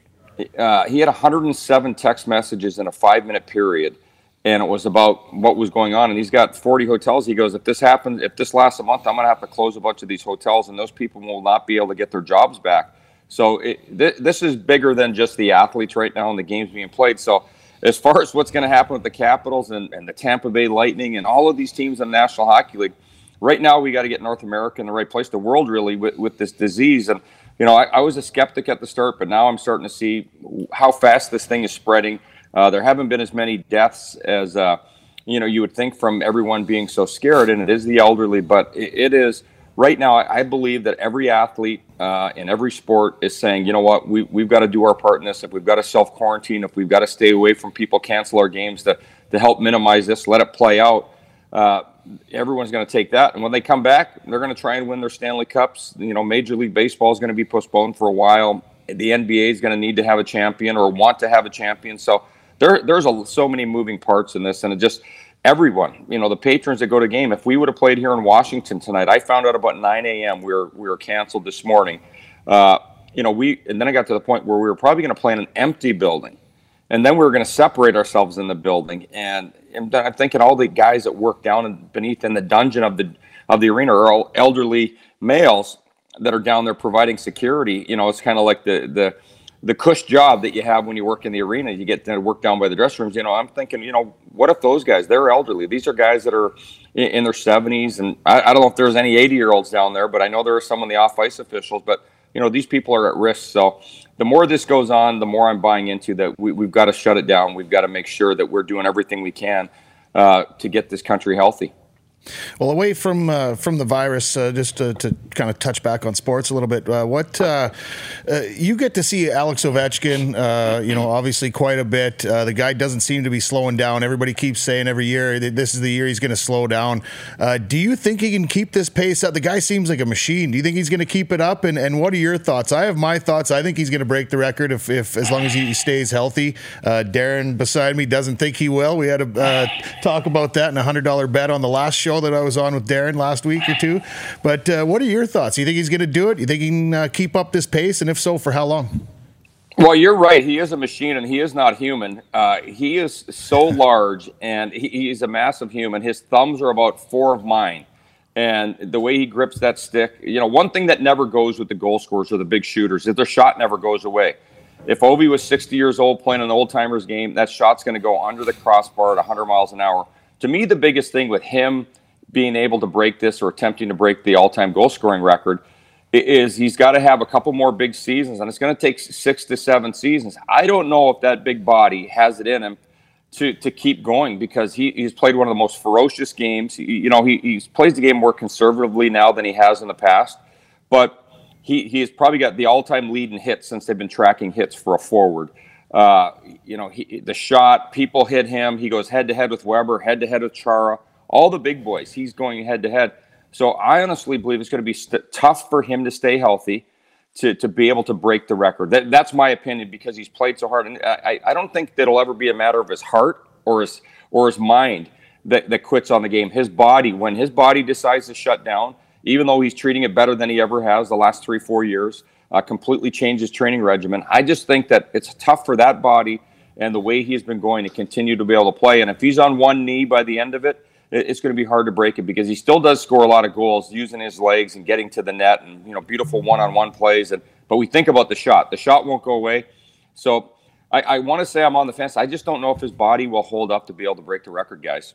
uh, he had one hundred seven text messages in a five minute period, and it was about what was going on. And he's got forty hotels. He goes, if this happens, if this lasts a month, I'm going to have to close a bunch of these hotels, and those people will not be able to get their jobs back. So it, th- this is bigger than just the athletes right now and the games being played. So as far as what's going to happen with the Capitals and, and the Tampa Bay Lightning and all of these teams in the National Hockey League, right now we got to get North America in the right place, the world really, with, with this disease. And, you know, I, I was a skeptic at the start, but now I'm starting to see how fast this thing is spreading. Uh, there haven't been as many deaths as, uh, you know, you would think from everyone being so scared, and it is the elderly, but it, it is – right now, I believe that every athlete uh, in every sport is saying, you know what, we, we've got to do our part in this. If we've got to self-quarantine, if we've got to stay away from people, cancel our games to, to help minimize this, let it play out, uh, everyone's going to take that. And when they come back, they're going to try and win their Stanley Cups. You know, Major League Baseball is going to be postponed for a while. The N B A is going to need to have a champion or want to have a champion. So there, there's a, so many moving parts in this, and it just – everyone, you know, the patrons that go to game, if we would have played here in Washington tonight, I found out about nine a.m. we were we were canceled this morning. Uh, you know, we and then I got to the point where we were probably going to play in an empty building, and then we were going to separate ourselves in the building. And, and I'm thinking all the guys that work down and beneath in the dungeon of the of the arena are all elderly males that are down there providing security. You know, it's kind of like the the the cush job that you have when you work in the arena. You get to work down by the dressing rooms. You know, I'm thinking, you know, what if those guys, they're elderly. These are guys that are in, in their seventies. And I, I don't know if there's any eighty-year-olds down there, but I know there are some of the off-ice officials. But, you know, these people are at risk. So the more this goes on, the more I'm buying into that we, we've got to shut it down. We've got to make sure that we're doing everything we can uh, to get this country healthy. Well, away from uh, from the virus, uh, just to, to kind of touch back on sports a little bit, uh, what uh, uh, you get to see Alex Ovechkin, uh, you know, obviously quite a bit. Uh, the guy doesn't seem to be slowing down. Everybody keeps saying every year that this is the year he's going to slow down. Uh, do you think he can keep this pace up? The guy seems like a machine. Do you think he's going to keep it up? And, and what are your thoughts? I have my thoughts. I think he's going to break the record if, if as long as he stays healthy. Uh, Darren beside me doesn't think he will. We had a uh, talk about that in a one hundred dollar bet on the last show that I was on with Darren last week or two. But uh, what are your thoughts? You think he's going to do it? You think he can uh, keep up this pace? And if so, for how long? Well, you're right. He is a machine, and he is not human. Uh, he is so large, and he, he's a massive human. His thumbs are about four of mine. And the way he grips that stick, you know, one thing that never goes with the goal scorers or the big shooters is their shot never goes away. If Ovi was sixty years old playing an old-timers game, that shot's going to go under the crossbar at one hundred miles an hour. To me, the biggest thing with him being able to break this or attempting to break the all-time goal-scoring record is he's got to have a couple more big seasons, and it's going to take six to seven seasons. I don't know if that big body has it in him to to keep going, because he, he's played one of the most ferocious games. He, you know, he he's plays the game more conservatively now than he has in the past, but he he's probably got the all-time lead in hits since they've been tracking hits for a forward. Uh, you know, he, the shot, people hit him. He goes head-to-head with Weber, head-to-head with Chara. All the big boys, he's going head-to-head. So I honestly believe it's going to be st- tough for him to stay healthy, to to be able to break the record. That, that's my opinion, because he's played so hard. And I, I don't think that it'll ever be a matter of his heart or his or his mind that, that quits on the game. His body, when his body decides to shut down, even though he's treating it better than he ever has the last three, four years, uh, completely changed his training regimen. I just think that it's tough for that body and the way he's been going to continue to be able to play. And if he's on one knee by the end of it, it's going to be hard to break it, because he still does score a lot of goals using his legs and getting to the net, and, you know, beautiful one-on-one plays. And but we think about the shot. The shot won't go away. So I, I want to say I'm on the fence. I just don't know if his body will hold up to be able to break the record, guys.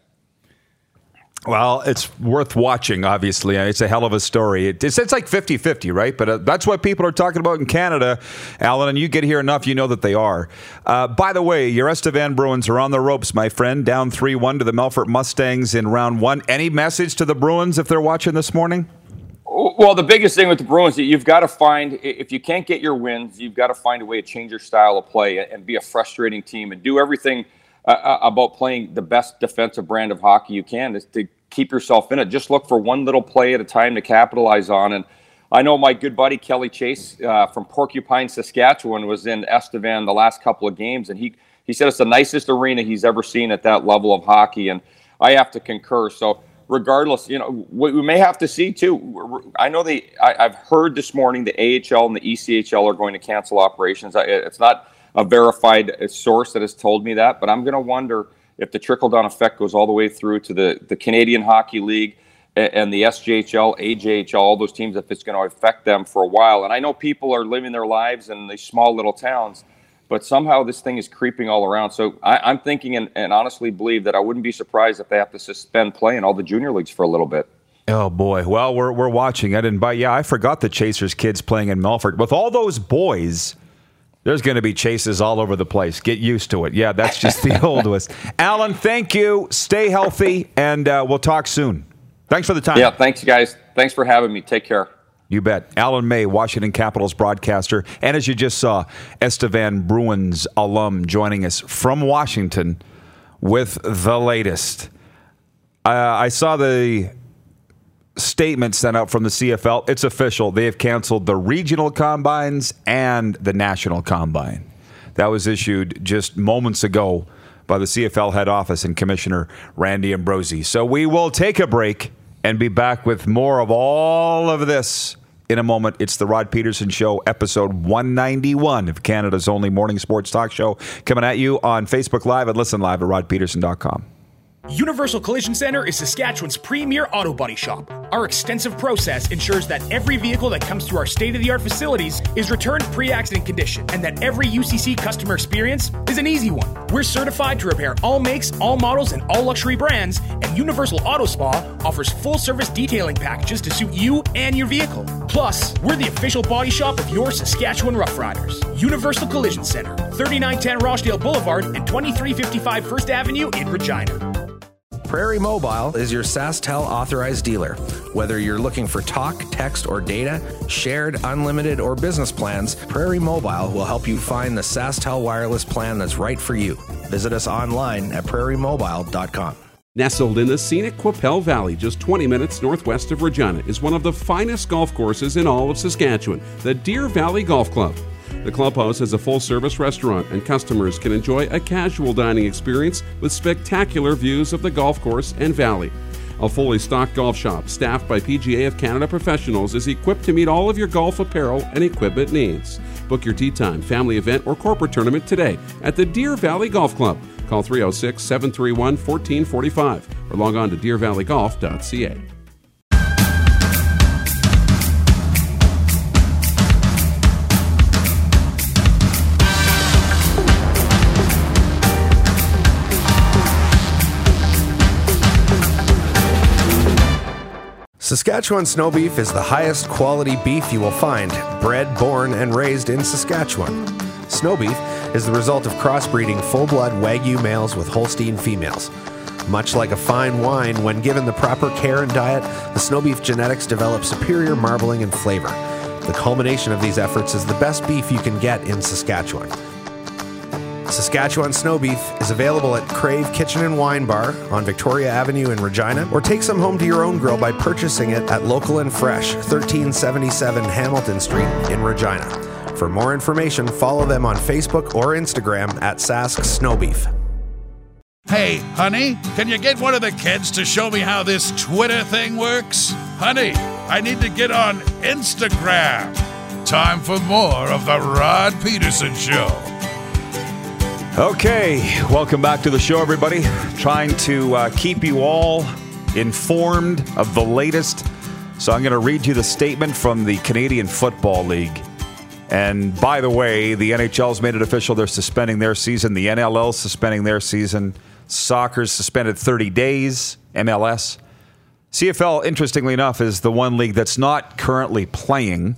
Well, it's worth watching, obviously. It's a hell of a story. It, it's, it's like fifty-fifty, right? But uh, that's what people are talking about in Canada, Alan, and you get here enough, you know that they are. Uh, by the way, your Estevan Bruins are on the ropes, my friend, down three one to the Melfort Mustangs in round one. Any message to the Bruins if they're watching this morning? Well, the biggest thing with the Bruins, you've got to find, if you can't get your wins, you've got to find a way to change your style of play and be a frustrating team and do everything uh, about playing the best defensive brand of hockey you can, is to keep yourself in it. Just look for one little play at a time to capitalize on. And I know my good buddy Kelly Chase uh, from Porcupine, Saskatchewan, was in Estevan the last couple of games, and he he said it's the nicest arena he's ever seen at that level of hockey, and I have to concur. So regardless, you know, we, we may have to see too. I know the I, I've heard this morning the A H L and the E C H L are going to cancel operations. It's not a verified source that has told me that, but I'm going to wonder if the trickle-down effect goes all the way through to the, the Canadian Hockey League and the S J H L, A J H L, all those teams, if it's going to affect them for a while. And I know people are living their lives in these small little towns, but somehow this thing is creeping all around. So I, I'm thinking and, and honestly believe that I wouldn't be surprised if they have to suspend play in all the junior leagues for a little bit. Oh, boy. Well, we're we're watching. I didn't buy. Yeah, I forgot the Chasers kids playing in Melfort. With all those boys, there's going to be chases all over the place. Get used to it. Yeah, that's just the old West. Alan, thank you. Stay healthy, and uh, we'll talk soon. Thanks for the time. Yeah, thanks, guys. Thanks for having me. Take care. You bet. Alan May, Washington Capitals broadcaster. And as you just saw, Estevan Bruins alum joining us from Washington with the latest. Uh, I saw the statement sent out from the C F L. It's official. They have canceled the regional combines and the national combine. That was issued just moments ago by the C F L head office and Commissioner Randy Ambrosie. So we will take a break and be back with more of all of this in a moment. It's the Rod Peterson Show, episode one ninety-one of Canada's only morning sports talk show, coming at you on Facebook Live and listen live at rod peterson dot com. Universal Collision Center is Saskatchewan's premier auto body shop. Our extensive process ensures that every vehicle that comes through our state-of-the-art facilities is returned pre-accident condition, and that every U C C customer experience is an easy one. We're certified to repair all makes, all models, and all luxury brands, and Universal Auto Spa offers full-service detailing packages to suit you and your vehicle. Plus, we're the official body shop of your Saskatchewan Rough Riders. Universal Collision Center, thirty-nine ten Rochdale Boulevard and twenty-three fifty-five First Avenue in Regina. Prairie Mobile is your SaskTel authorized dealer. Whether you're looking for talk, text, or data, shared, unlimited, or business plans, Prairie Mobile will help you find the SaskTel wireless plan that's right for you. Visit us online at prairie mobile dot com. Nestled in the scenic Qu'Appelle Valley, just twenty minutes northwest of Regina, is one of the finest golf courses in all of Saskatchewan, the Deer Valley Golf Club. The clubhouse has a full-service restaurant, and customers can enjoy a casual dining experience with spectacular views of the golf course and valley. A fully stocked golf shop, staffed by P G A of Canada professionals, is equipped to meet all of your golf apparel and equipment needs. Book your tee time, family event, or corporate tournament today at the Deer Valley Golf Club. Call three oh six, seven three one, one four four five or log on to deer valley golf dot c a. Saskatchewan snow beef is the highest quality beef you will find, bred, born, and raised in Saskatchewan. Snow beef is the result of crossbreeding full-blood Wagyu males with Holstein females. Much like a fine wine, when given the proper care and diet, the snow beef genetics develop superior marbling and flavor. The culmination of these efforts is the best beef you can get in Saskatchewan. Saskatchewan snow beef is available at Crave Kitchen and Wine Bar on Victoria Avenue in Regina, or take some home to your own grill by purchasing it at Local and Fresh, thirteen seventy-seven Hamilton Street in Regina. For more information, follow them on Facebook or Instagram at Sask Snow Beef. Hey, honey, can you get one of the kids to show me how this Twitter thing works? Honey, I need to get on Instagram. Time for more of the Rod Peterson Show. Okay, welcome back to the show, everybody. Trying to uh, keep you all informed of the latest. So I'm going to read you the statement from the Canadian Football League. And by the way, the N H L's made it official. They're suspending their season. The N L L's suspending their season. Soccer's suspended thirty days. M L S. C F L, interestingly enough, is the one league that's not currently playing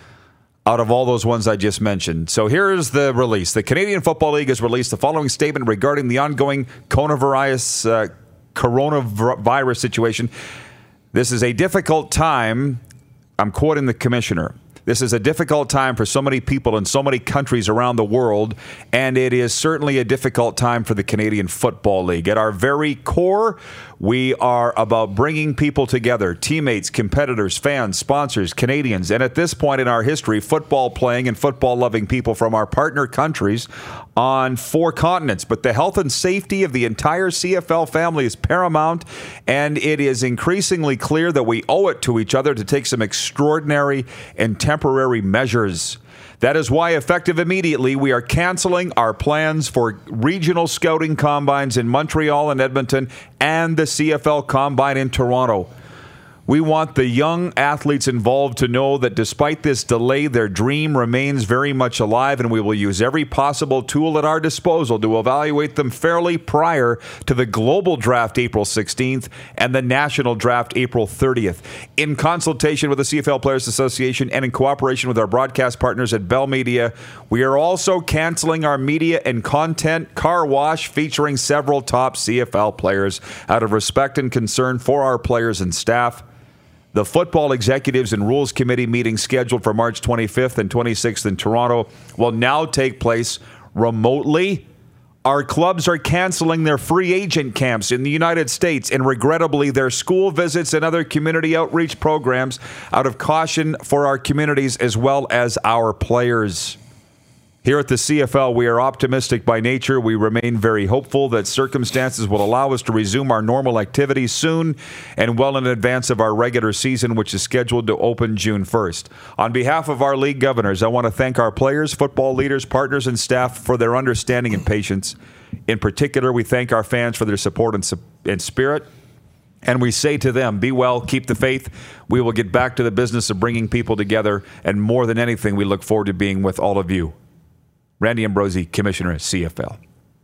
out of all those ones I just mentioned. So here's the release. The Canadian Football League has released the following statement regarding the ongoing coronavirus, uh, coronavirus situation. This is a difficult time. I'm quoting the commissioner. This is a difficult time for so many people in so many countries around the world, and it is certainly a difficult time for the Canadian Football League. At our very core, we are about bringing people together, teammates, competitors, fans, sponsors, Canadians, and at this point in our history, football-playing and football-loving people from our partner countries on four continents. But the health and safety of the entire C F L family is paramount, and it is increasingly clear that we owe it to each other to take some extraordinary and temporary measures. That is why, effective immediately, we are canceling our plans for regional scouting combines in Montreal and Edmonton and the C F L Combine in Toronto. We want the young athletes involved to know that despite this delay, their dream remains very much alive, and we will use every possible tool at our disposal to evaluate them fairly prior to the global draft April sixteenth and the national draft April thirtieth. In consultation with the C F L Players Association and in cooperation with our broadcast partners at Bell Media, we are also canceling our media and content car wash featuring several top C F L players out of respect and concern for our players and staff. The Football Executives and Rules Committee meeting scheduled for March twenty-fifth and twenty-sixth in Toronto will now take place remotely. Our clubs are canceling their free agent camps in the United States and regrettably their school visits and other community outreach programs out of caution for our communities as well as our players. Here at the C F L, we are optimistic by nature. We remain very hopeful that circumstances will allow us to resume our normal activities soon and well in advance of our regular season, which is scheduled to open June first. On behalf of our league governors, I want to thank our players, football leaders, partners, and staff for their understanding and patience. In particular, we thank our fans for their support and, and spirit. And we say to them, be well, keep the faith. We will get back to the business of bringing people together. And more than anything, we look forward to being with all of you. Randy Ambrosie, Commissioner at C F L.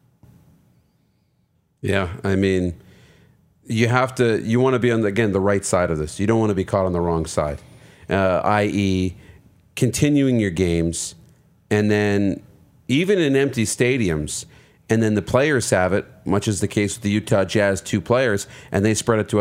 Yeah, I mean, you have to, you want to be on, the, again, the right side of this. You don't want to be caught on the wrong side, uh, that is continuing your games, and then even in empty stadiums, and then the players have it, much as the case with the Utah Jazz, two players, and they spread it to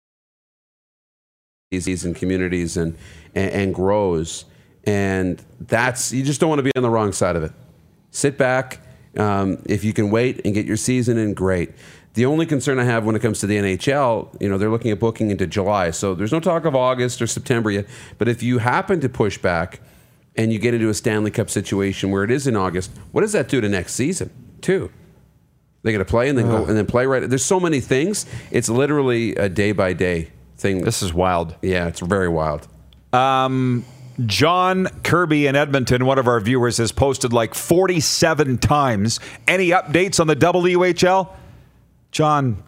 cities and communities and, and, and grows. And that's, you just don't want to be on the wrong side of it. Sit back. Um, if you can wait and get your season in, great. The only concern I have when it comes to the N H L, you know, they're looking at booking into July. So there's no talk of August or September yet. But if you happen to push back and you get into a Stanley Cup situation where it is in August, what does that do to next season, too? They got to play and then go and then play right. There's so many things. It's literally a day by day thing. This is wild. Yeah, it's very wild. Um. John Kirby in Edmonton, one of our viewers, has posted like forty-seven times. Any updates on the W H L? John,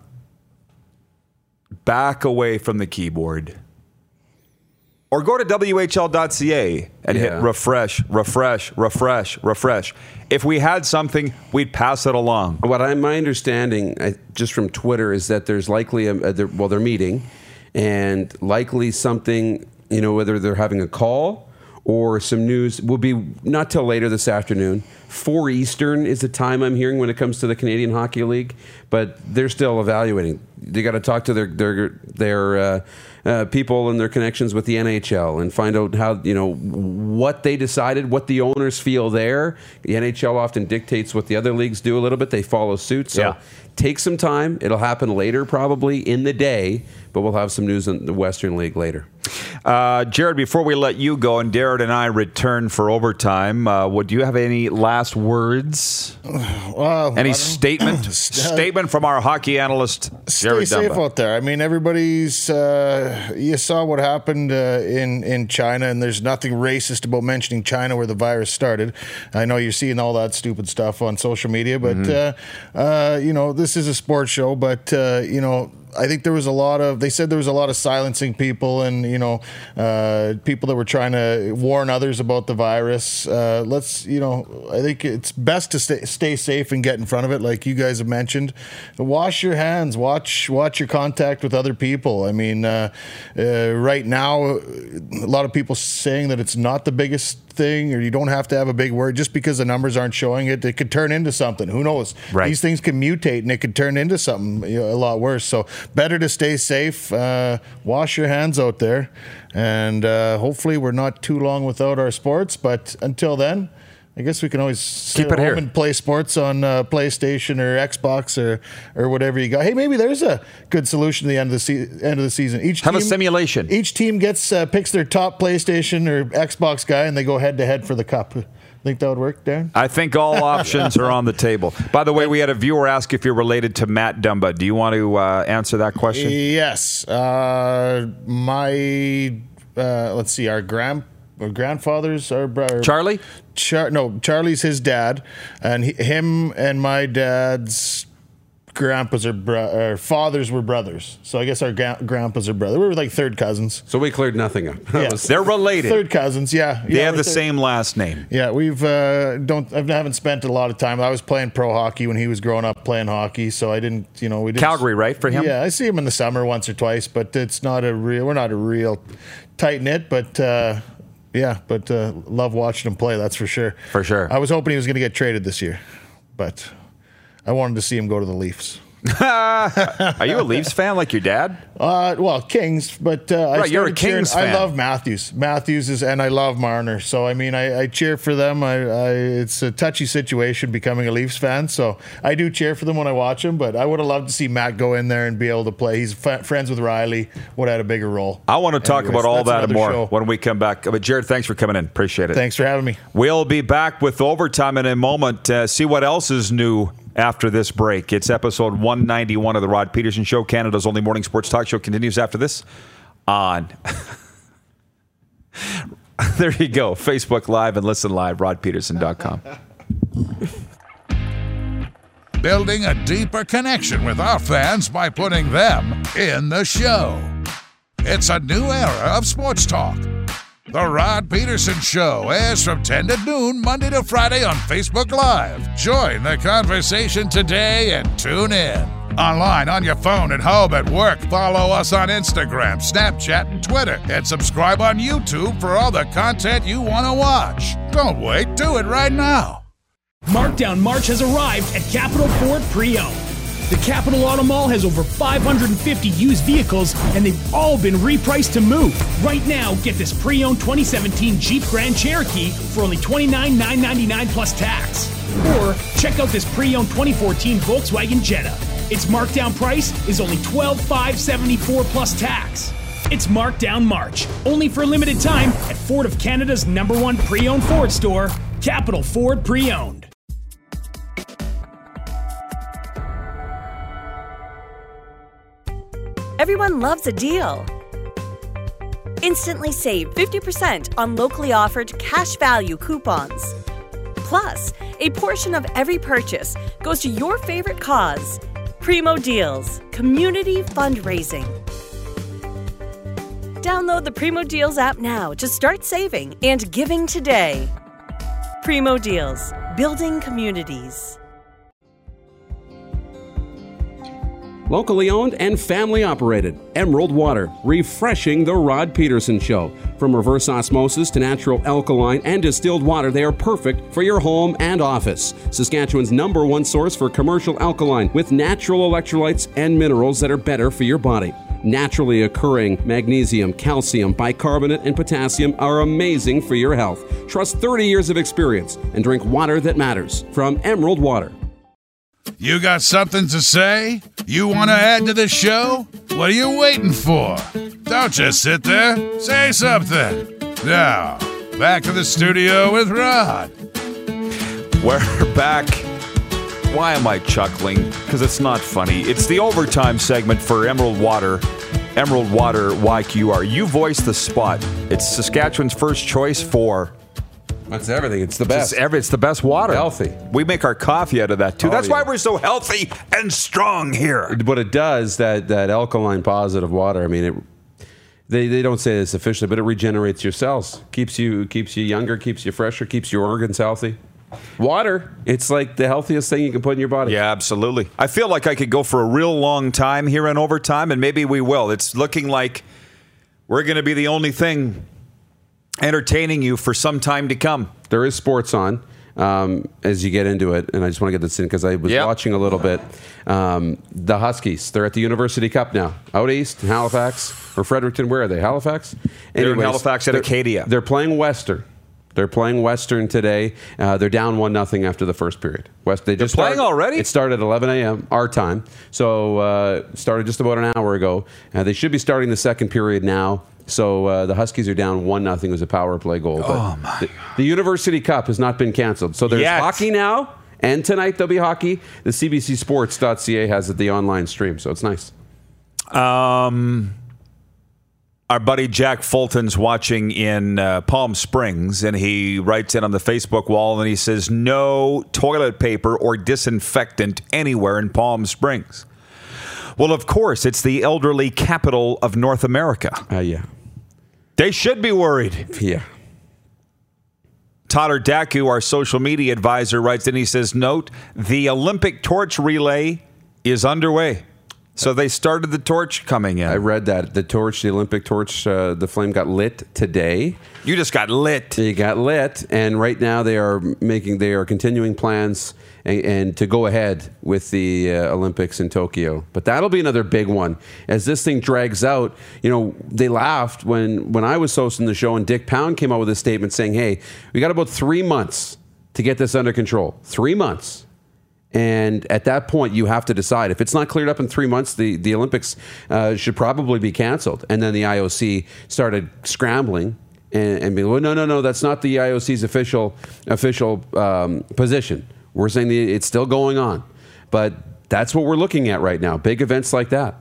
back away from the keyboard. Or go to W H L dot C A and yeah. hit refresh, refresh, refresh, refresh. If we had something, we'd pass it along. What I, my understanding, I, just from Twitter, is that there's likely, a, a, well, they're meeting, and likely something, you know, whether they're having a call or some news will be not till later this afternoon. Four Eastern is the time I'm hearing when it comes to the Canadian Hockey League, but they're still evaluating. They got to talk to their their their uh, uh, people and their connections with the N H L and find out how, you know, what they decided, what the owners feel there. The N H L often dictates what the other leagues do a little bit. They follow suit. So Yeah. take some time. It'll happen later, probably in the day, but we'll have some news in the Western League later. Uh, Jared, before we let you go and Darren and I return for overtime, uh, would you have any last words? Well, any statement? statement from our hockey analyst, Jared Stay safe Dumba. out there. I mean, everybody's. Uh, you saw what happened uh, in in China, and there's nothing racist about mentioning China where the virus started. I know you're seeing all that stupid stuff on social media, but Mm-hmm. uh, uh, you know, this is a sports show. But uh, you know, I think there was a lot of, they said there was a lot of silencing people and, you know, uh, people that were trying to warn others about the virus. Uh, let's, you know, I think it's best to stay, stay safe and get in front of it, like you guys have mentioned. Wash your hands, watch watch your contact with other people. I mean, uh, uh, right now, a lot of people saying that it's not the biggest thing, or you don't have to have a big word just because the numbers aren't showing it. It could turn into something. Who knows? Right. These things can mutate and it could turn into something, you know, a lot worse. So better to stay safe. Uh, wash your hands out there, and uh, hopefully we're not too long without our sports. But until then, I guess we can always sit Keep at it home here. and play sports on uh, PlayStation or Xbox or or whatever you got. Hey, maybe there's a good solution to the end of the se- end of the season. Each Have a team- simulation. Each team gets uh, picks their top PlayStation or Xbox guy, and they go head to head for the cup. Think that would work, Darren? I think all options are on the table. By the way, we had a viewer ask if you're related to Matt Dumba. Do you want to uh, answer that question? Yes. Uh, my, uh, let's see, our grand, our grandfathers, our brother. Charlie? Char- no, Charlie's his dad, and he, him and my dad's grandpas are bro- or fathers were brothers. So I guess our ga- grandpas are brothers. We were like third cousins. So we cleared nothing up. Yeah. They're related. Third cousins, yeah. They yeah, have we're the third- same last name. Yeah, we've uh, don't. I haven't spent a lot of time. I was playing pro hockey when he was growing up playing hockey, so I didn't. You know, we didn't. Calgary, right, for him? Yeah, I see him in the summer once or twice, but it's not a real. We're not a real tight knit, but. Uh, Yeah, but uh, love watching him play, that's for sure. For sure. I was hoping he was going to get traded this year, but I wanted to see him go to the Leafs. Are you a Leafs fan like your dad? Uh, well, Kings, but uh, I Right, you're a started cheering- Kings fan. I love Matthews. Matthews is, and I love Marner. So I mean, I, I cheer for them. I, I it's a touchy situation becoming a Leafs fan. So I do cheer for them when I watch them. But I would have loved to see Matt go in there and be able to play. He's f- friends with Riley. Would have had a bigger role. I want to talk Anyways, about all that's that and another more show. when we come back. But Jared, thanks for coming in. Appreciate it. Thanks for having me. We'll be back with overtime in a moment. Uh, see what else is new after this break. It's episode one ninety-one of the Rod Peterson Show. Canada's only morning sports talk show continues after this on. There you go. Facebook Live and listen live, rod peterson dot com. Building a deeper connection with our fans by putting them in the show. It's a new era of sports talk. The Rod Peterson Show airs from ten to noon, Monday to Friday on Facebook Live. Join the conversation today and tune in. Online, on your phone, at home, at work. Follow us on Instagram, Snapchat, and Twitter. And subscribe on YouTube for all the content you want to watch. Don't wait. Do it right now. Markdown March has arrived at Capital Ford Pre-Owned. The Capital Auto Mall has over five hundred fifty used vehicles, and they've all been repriced to move. Right now, get this pre-owned twenty seventeen Jeep Grand Cherokee for only twenty-nine thousand nine hundred ninety-nine dollars plus tax. Or check out this pre-owned twenty fourteen Volkswagen Jetta. Its markdown price is only twelve thousand five hundred seventy-four dollars plus tax. It's Markdown March, only for a limited time at Ford of Canada's number one pre-owned Ford store, Capital Ford Pre-Owned. Everyone loves a deal. Instantly save fifty percent on locally offered cash value coupons. Plus, a portion of every purchase goes to your favorite cause. Primo Deals, community fundraising. Download the Primo Deals app now to start saving and giving today. Primo Deals, building communities. Locally owned and family operated. Emerald Water, refreshing the Rod Peterson Show. From reverse osmosis to natural alkaline and distilled water, they are perfect for your home and office. Saskatchewan's number one source for commercial alkaline with natural electrolytes and minerals that are better for your body. Naturally occurring magnesium, calcium, bicarbonate, and potassium are amazing for your health. Trust thirty years of experience and drink water that matters from Emerald Water. You got something to say? You want to add to the show? What are you waiting for? Don't just sit there. Say something. Now, back to the studio with Rod. We're back. Why am I chuckling? Because it's not funny. It's the overtime segment for Emerald Water. Emerald Water Y Q R. You voice the spot. It's Saskatchewan's first choice for... That's everything. It's the best. It's, every, it's the best water. Healthy. We make our coffee out of that, too. Oh, That's yeah. why we're so healthy and strong here. What it does, that, that alkaline positive water, I mean, it, they, they don't say this officially, but it regenerates your cells. Keeps you, keeps you younger, keeps you fresher, keeps your organs healthy. Water, it's like the healthiest thing you can put in your body. Yeah, absolutely. I feel like I could go for a real long time here in overtime, and maybe we will. It's looking like we're going to be the only thing entertaining you for some time to come. There is sports on um, as you get into it, and I just want to get this in because I was yep. watching a little bit. Um, the Huskies, they're at the University Cup now. Out east, in Halifax, or Fredericton, where are they? Halifax? They're Anyways, in Halifax at they're, Acadia. They're playing Western. They're playing Western today. Uh, they're down one nothing after the first period. West. They they're just playing started, already? It started at eleven a.m. our time. So uh, started just about an hour ago. Uh, they should be starting the second period now. So uh, the Huskies are down one nothing. It was a power play goal. But oh my! The, the University Cup has not been canceled. So there's Yet. hockey now, and tonight there'll be hockey. The C B C Sports dot C A has it, the online stream, so it's nice. Um. Our buddy Jack Fulton's watching in uh, Palm Springs, and he writes in on the Facebook wall, and he says, no toilet paper or disinfectant anywhere in Palm Springs. Well, of course, it's the elderly capital of North America. Uh, yeah. They should be worried. Yeah. Tyler Daku, our social media advisor, writes in, he says, note, the Olympic torch relay is underway. So they started the torch coming in. I read that. The torch, the Olympic torch, uh, the flame got lit today. You just got lit. They got lit, and right now they are making, they are continuing plans and, and to go ahead with the uh, Olympics in Tokyo. But that'll be another big one. As this thing drags out, you know, they laughed when, when I was hosting the show and Dick Pound came out with a statement saying, hey, we got about three months to get this under control. Three months. And at that point, you have to decide. If it's not cleared up in three months, the, the Olympics uh, should probably be canceled. And then the I O C started scrambling and, and being, well, no, no, no, that's not the I O C's official official um, position. We're saying the, it's still going on. But that's what we're looking at right now, big events like that.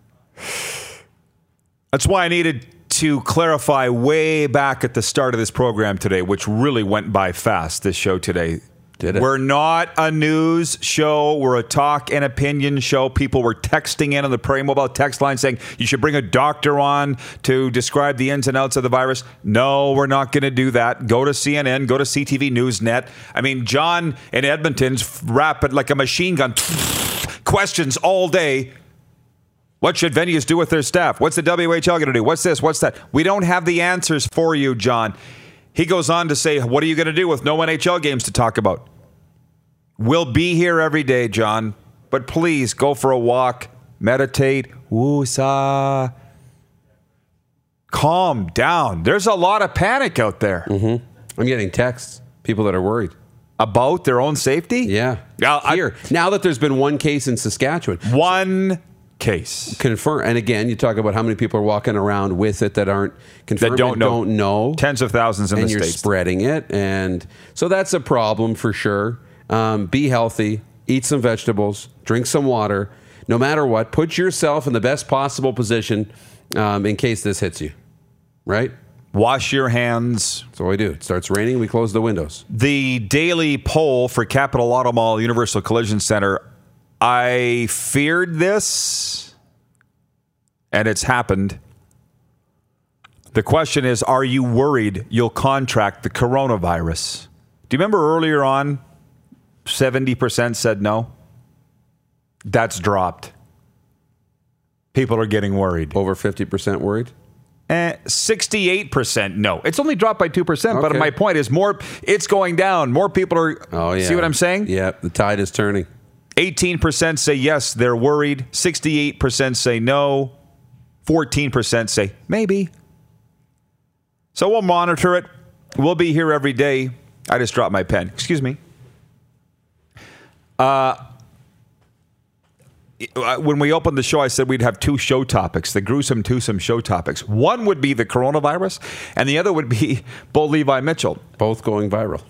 That's why I needed to clarify way back at the start of this program today, which really went by fast, this show today. Did it? We're not a news show. We're a talk and opinion show. People were texting in on the Prairie Mobile text line saying you should bring a doctor on to describe the ins and outs of the virus. No, we're not going to do that. Go to C N N. Go to C T V Newsnet. I mean, John in Edmonton's rapid like a machine gun. Questions all day. What should venues do with their staff? What's the W H L going to do? What's this? What's that? We don't have the answers for you, John. He goes on to say, what are you going to do with no N H L games to talk about? We'll be here every day, John, but please go for a walk, meditate, woosah. Calm down. There's a lot of panic out there. Mm-hmm. I'm getting texts, people that are worried. About their own safety? Yeah. Now, Here, I, now that there's been one case in Saskatchewan. One case. Confirm. And again, you talk about how many people are walking around with it that aren't confirmed. That don't know. Don't know. Tens of thousands in and the you're States. spreading it. And so that's a problem for sure. Um, be healthy. Eat some vegetables. Drink some water. No matter what, put yourself in the best possible position um, in case this hits you. Right? Wash your hands. That's what we do. It starts raining, we close the windows. The daily poll for Capital Auto Mall Universal Collision Center, I feared this, and it's happened. The question is, are you worried you'll contract the coronavirus? Do you remember earlier on, seventy percent said no? That's dropped. people are getting worried. Over fifty percent worried? Eh, sixty-eight percent no. It's only dropped by two percent, Okay. but my point is more. It's going down. More people are. Oh, yeah. See what I'm saying? Yeah, the tide is turning. eighteen percent say yes, they're worried. sixty-eight percent say no. fourteen percent say maybe. So we'll monitor it. We'll be here every day. I just dropped my pen. Excuse me. Uh, when we opened the show, I said we'd have two show topics, the gruesome twosome show topics. One would be the coronavirus, and the other would be Bo Levi Mitchell. Both going viral.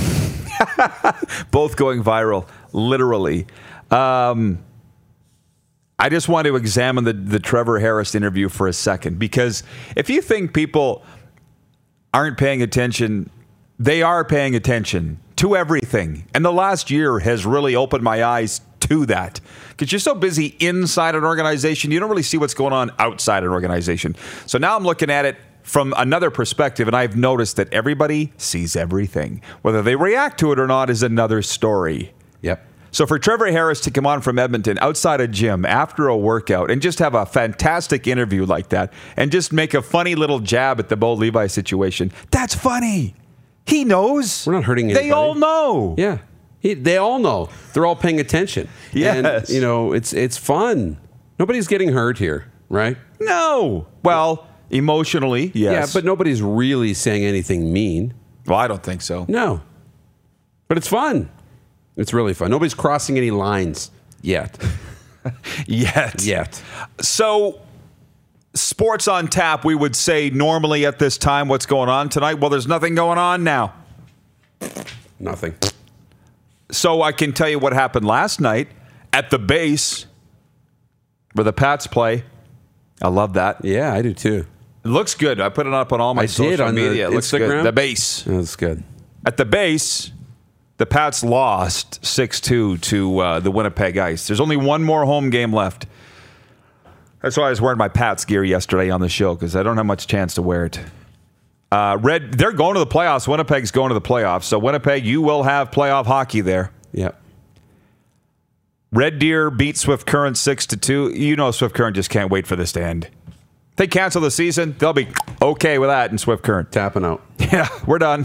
Both going viral, literally. Um, I just want to examine the, the Trevor Harris interview for a second, because if you think people aren't paying attention, they are paying attention to everything. And the last year has really opened my eyes to that, because you're so busy inside an organization, you don't really see what's going on outside an organization. So now I'm looking at it from another perspective, and I've noticed that everybody sees everything. Whether they react to it or not is another story. Yep. So for Trevor Harris to come on from Edmonton outside a gym after a workout and just have a fantastic interview like that and just make a funny little jab at the Bo Levi situation, that's funny. He knows. We're not hurting anybody. They all know. Yeah. He, they all know. They're all paying attention. Yes. And, you know, it's it's fun. Nobody's getting hurt here, right? No. Well, emotionally, yes. Yeah, but nobody's really saying anything mean. Well, I don't think so. No. But it's fun. It's really fun. Nobody's crossing any lines yet. Yet. Yet. So, sports on tap, we would say normally at this time, what's going on tonight? Well, there's nothing going on now. Nothing. So I can tell you what happened last night at the base where the Pats play. I love that. Yeah, I do too. It looks good. I put it up on all my I social did on media. the It looks Instagram. good. The base. That's good. At the base, the Pats lost six two to uh, the Winnipeg Ice. There's only one more home game left. That's why I was wearing my Pats gear yesterday on the show, because I don't have much chance to wear it. Uh, Red, they're going to the playoffs. Winnipeg's going to the playoffs. So, Winnipeg, you will have playoff hockey there. Yeah. Red Deer beat Swift Current six to two. You know Swift Current just can't wait for this to end. If they cancel the season, they'll be okay with that in Swift Current. Tapping out. Yeah, we're done.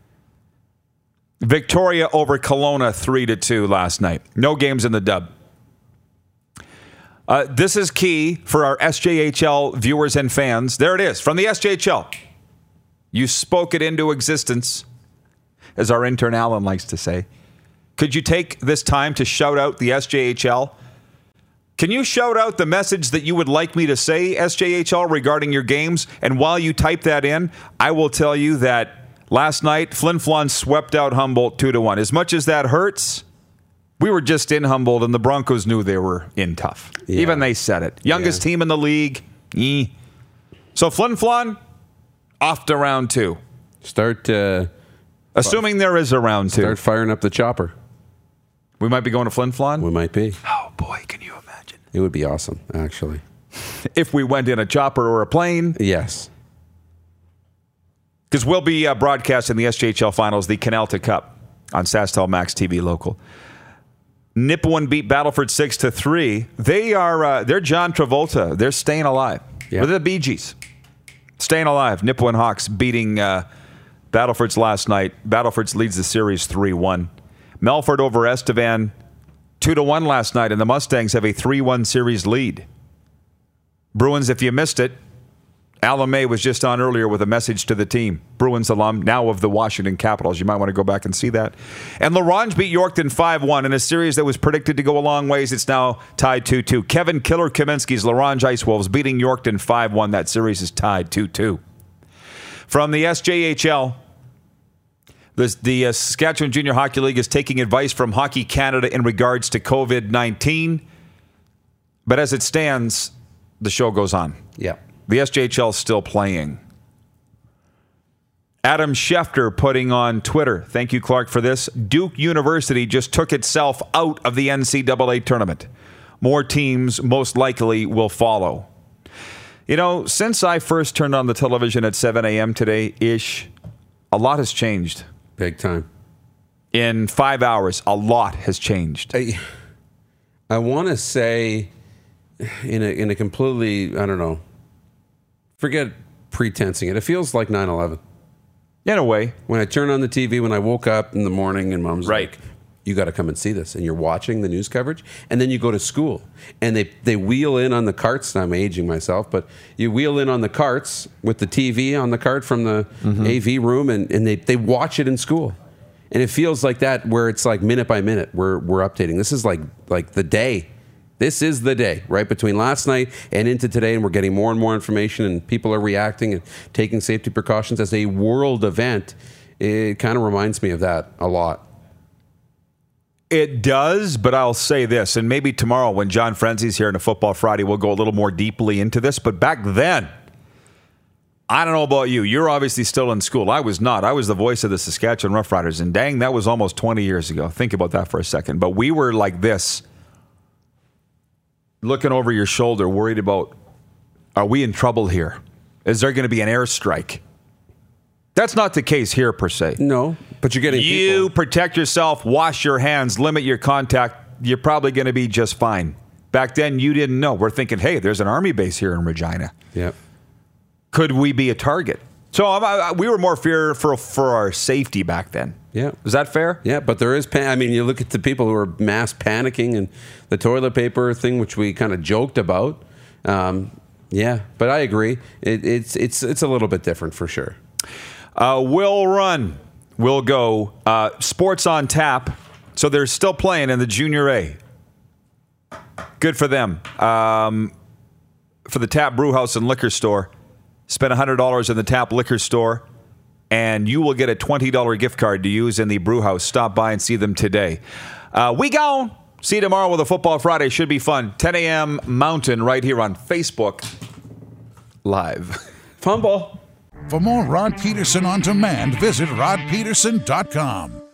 Victoria over Kelowna three to two last night. No games in the dub. Uh, this is key for our S J H L viewers and fans. There it is, from the S J H L. You spoke it into existence, as our intern Alan likes to say. Could you take this time to shout out the S J H L? Can you shout out the message that you would like me to say, S J H L, regarding your games? And while you type that in, I will tell you that last night, Flin Flon swept out Humboldt two to one. As much as that hurts, we were just in Humboldt, and the Broncos knew they were in tough. Yeah. Even they said it. Youngest Yeah. team in the league. Eh. So Flin Flon, off to round two. Start... Uh, Assuming there is a round two. Start firing up the chopper. We might be going to Flin Flon? We might be. Oh, boy, can you imagine? It would be awesome, actually. If we went in a chopper or a plane. Yes. Because we'll be uh, broadcasting the S J H L Finals, the Canalta Cup, on SaskTel Max T V Local. Nipawin beat Battleford six to three. They are, uh, they're John Travolta. They're staying alive. Yeah. They're the Bee Gees. Staying alive. Nipawin Hawks beating uh, Battleford's last night. Battleford's leads the series three one. Melford over Estevan two to one last night, and the Mustangs have a three one series lead. Bruins, if you missed it, Alan May was just on earlier with a message to the team. Bruins alum, now of the Washington Capitals. You might want to go back and see that. And LaRange beat Yorkton five one in a series that was predicted to go a long ways. It's now tied two two. Kevin Killer Kaminsky's LaRange Ice Wolves beating Yorkton five one. That series is tied two two. From the S J H L, the, the uh, Saskatchewan Junior Hockey League is taking advice from Hockey Canada in regards to covid nineteen. But as it stands, the show goes on. Yeah. The S J H L is still playing. Adam Schefter putting on Twitter, thank you, Clark, for this. Duke University just took itself out of the N C double A tournament. More teams most likely will follow. You know, since I first turned on the television at seven a.m. today-ish, a lot has changed. Big time. In five hours, a lot has changed. I, I want to say in a in a completely, I don't know, forget pretensing it. It feels like nine eleven. In a way. When I turn on the T V, when I woke up in the morning and mom's right. like, you got to come and see this. And you're watching the news coverage. And then you go to school. And they, they wheel in on the carts. I'm aging myself. But you wheel in on the carts with the T V on the cart from the mm-hmm. A V room. And, and they, they watch it in school. And it feels like that where it's like minute by minute we're, we're updating. This is like like the day. This is the day, right? Between last night and into today, and we're getting more and more information, and people are reacting and taking safety precautions as a world event. It kind of reminds me of that a lot. It does, but I'll say this, and maybe tomorrow when John Frenzy's here in a Football Friday, we'll go a little more deeply into this. But back then, I don't know about you. You're obviously still in school. I was not. I was the voice of the Saskatchewan Roughriders, and dang, that was almost twenty years ago. Think about that for a second. But we were like this, looking over your shoulder, worried about, are we in trouble here? Is there going to be an airstrike? That's not the case here, per se. No, but you're getting You people. protect yourself, wash your hands, limit your contact. You're probably going to be just fine. Back then, you didn't know. We're thinking, hey, there's an Army base here in Regina. Yep. Could we be a target? So I, I, we were more fear for, for our safety back then. Yeah. Is that fair? Yeah, but there is, pan- I mean, you look at the people who are mass panicking and the toilet paper thing, which we kind of joked about. Um, yeah, but I agree. It, it's it's it's a little bit different for sure. Uh, we'll run. We'll go. Uh, sports on tap. So they're still playing in the Junior A. Good for them. Um, for the Tap Brew House and Liquor Store, spend one hundred dollars in the Tap Liquor Store, and you will get a twenty dollars gift card to use in the brew house. Stop by and see them today. Uh, we gone. See you tomorrow with a Football Friday. Should be fun. ten a.m. Mountain right here on Facebook Live. Fumble. For more Rod Peterson on demand, visit rod peterson dot com.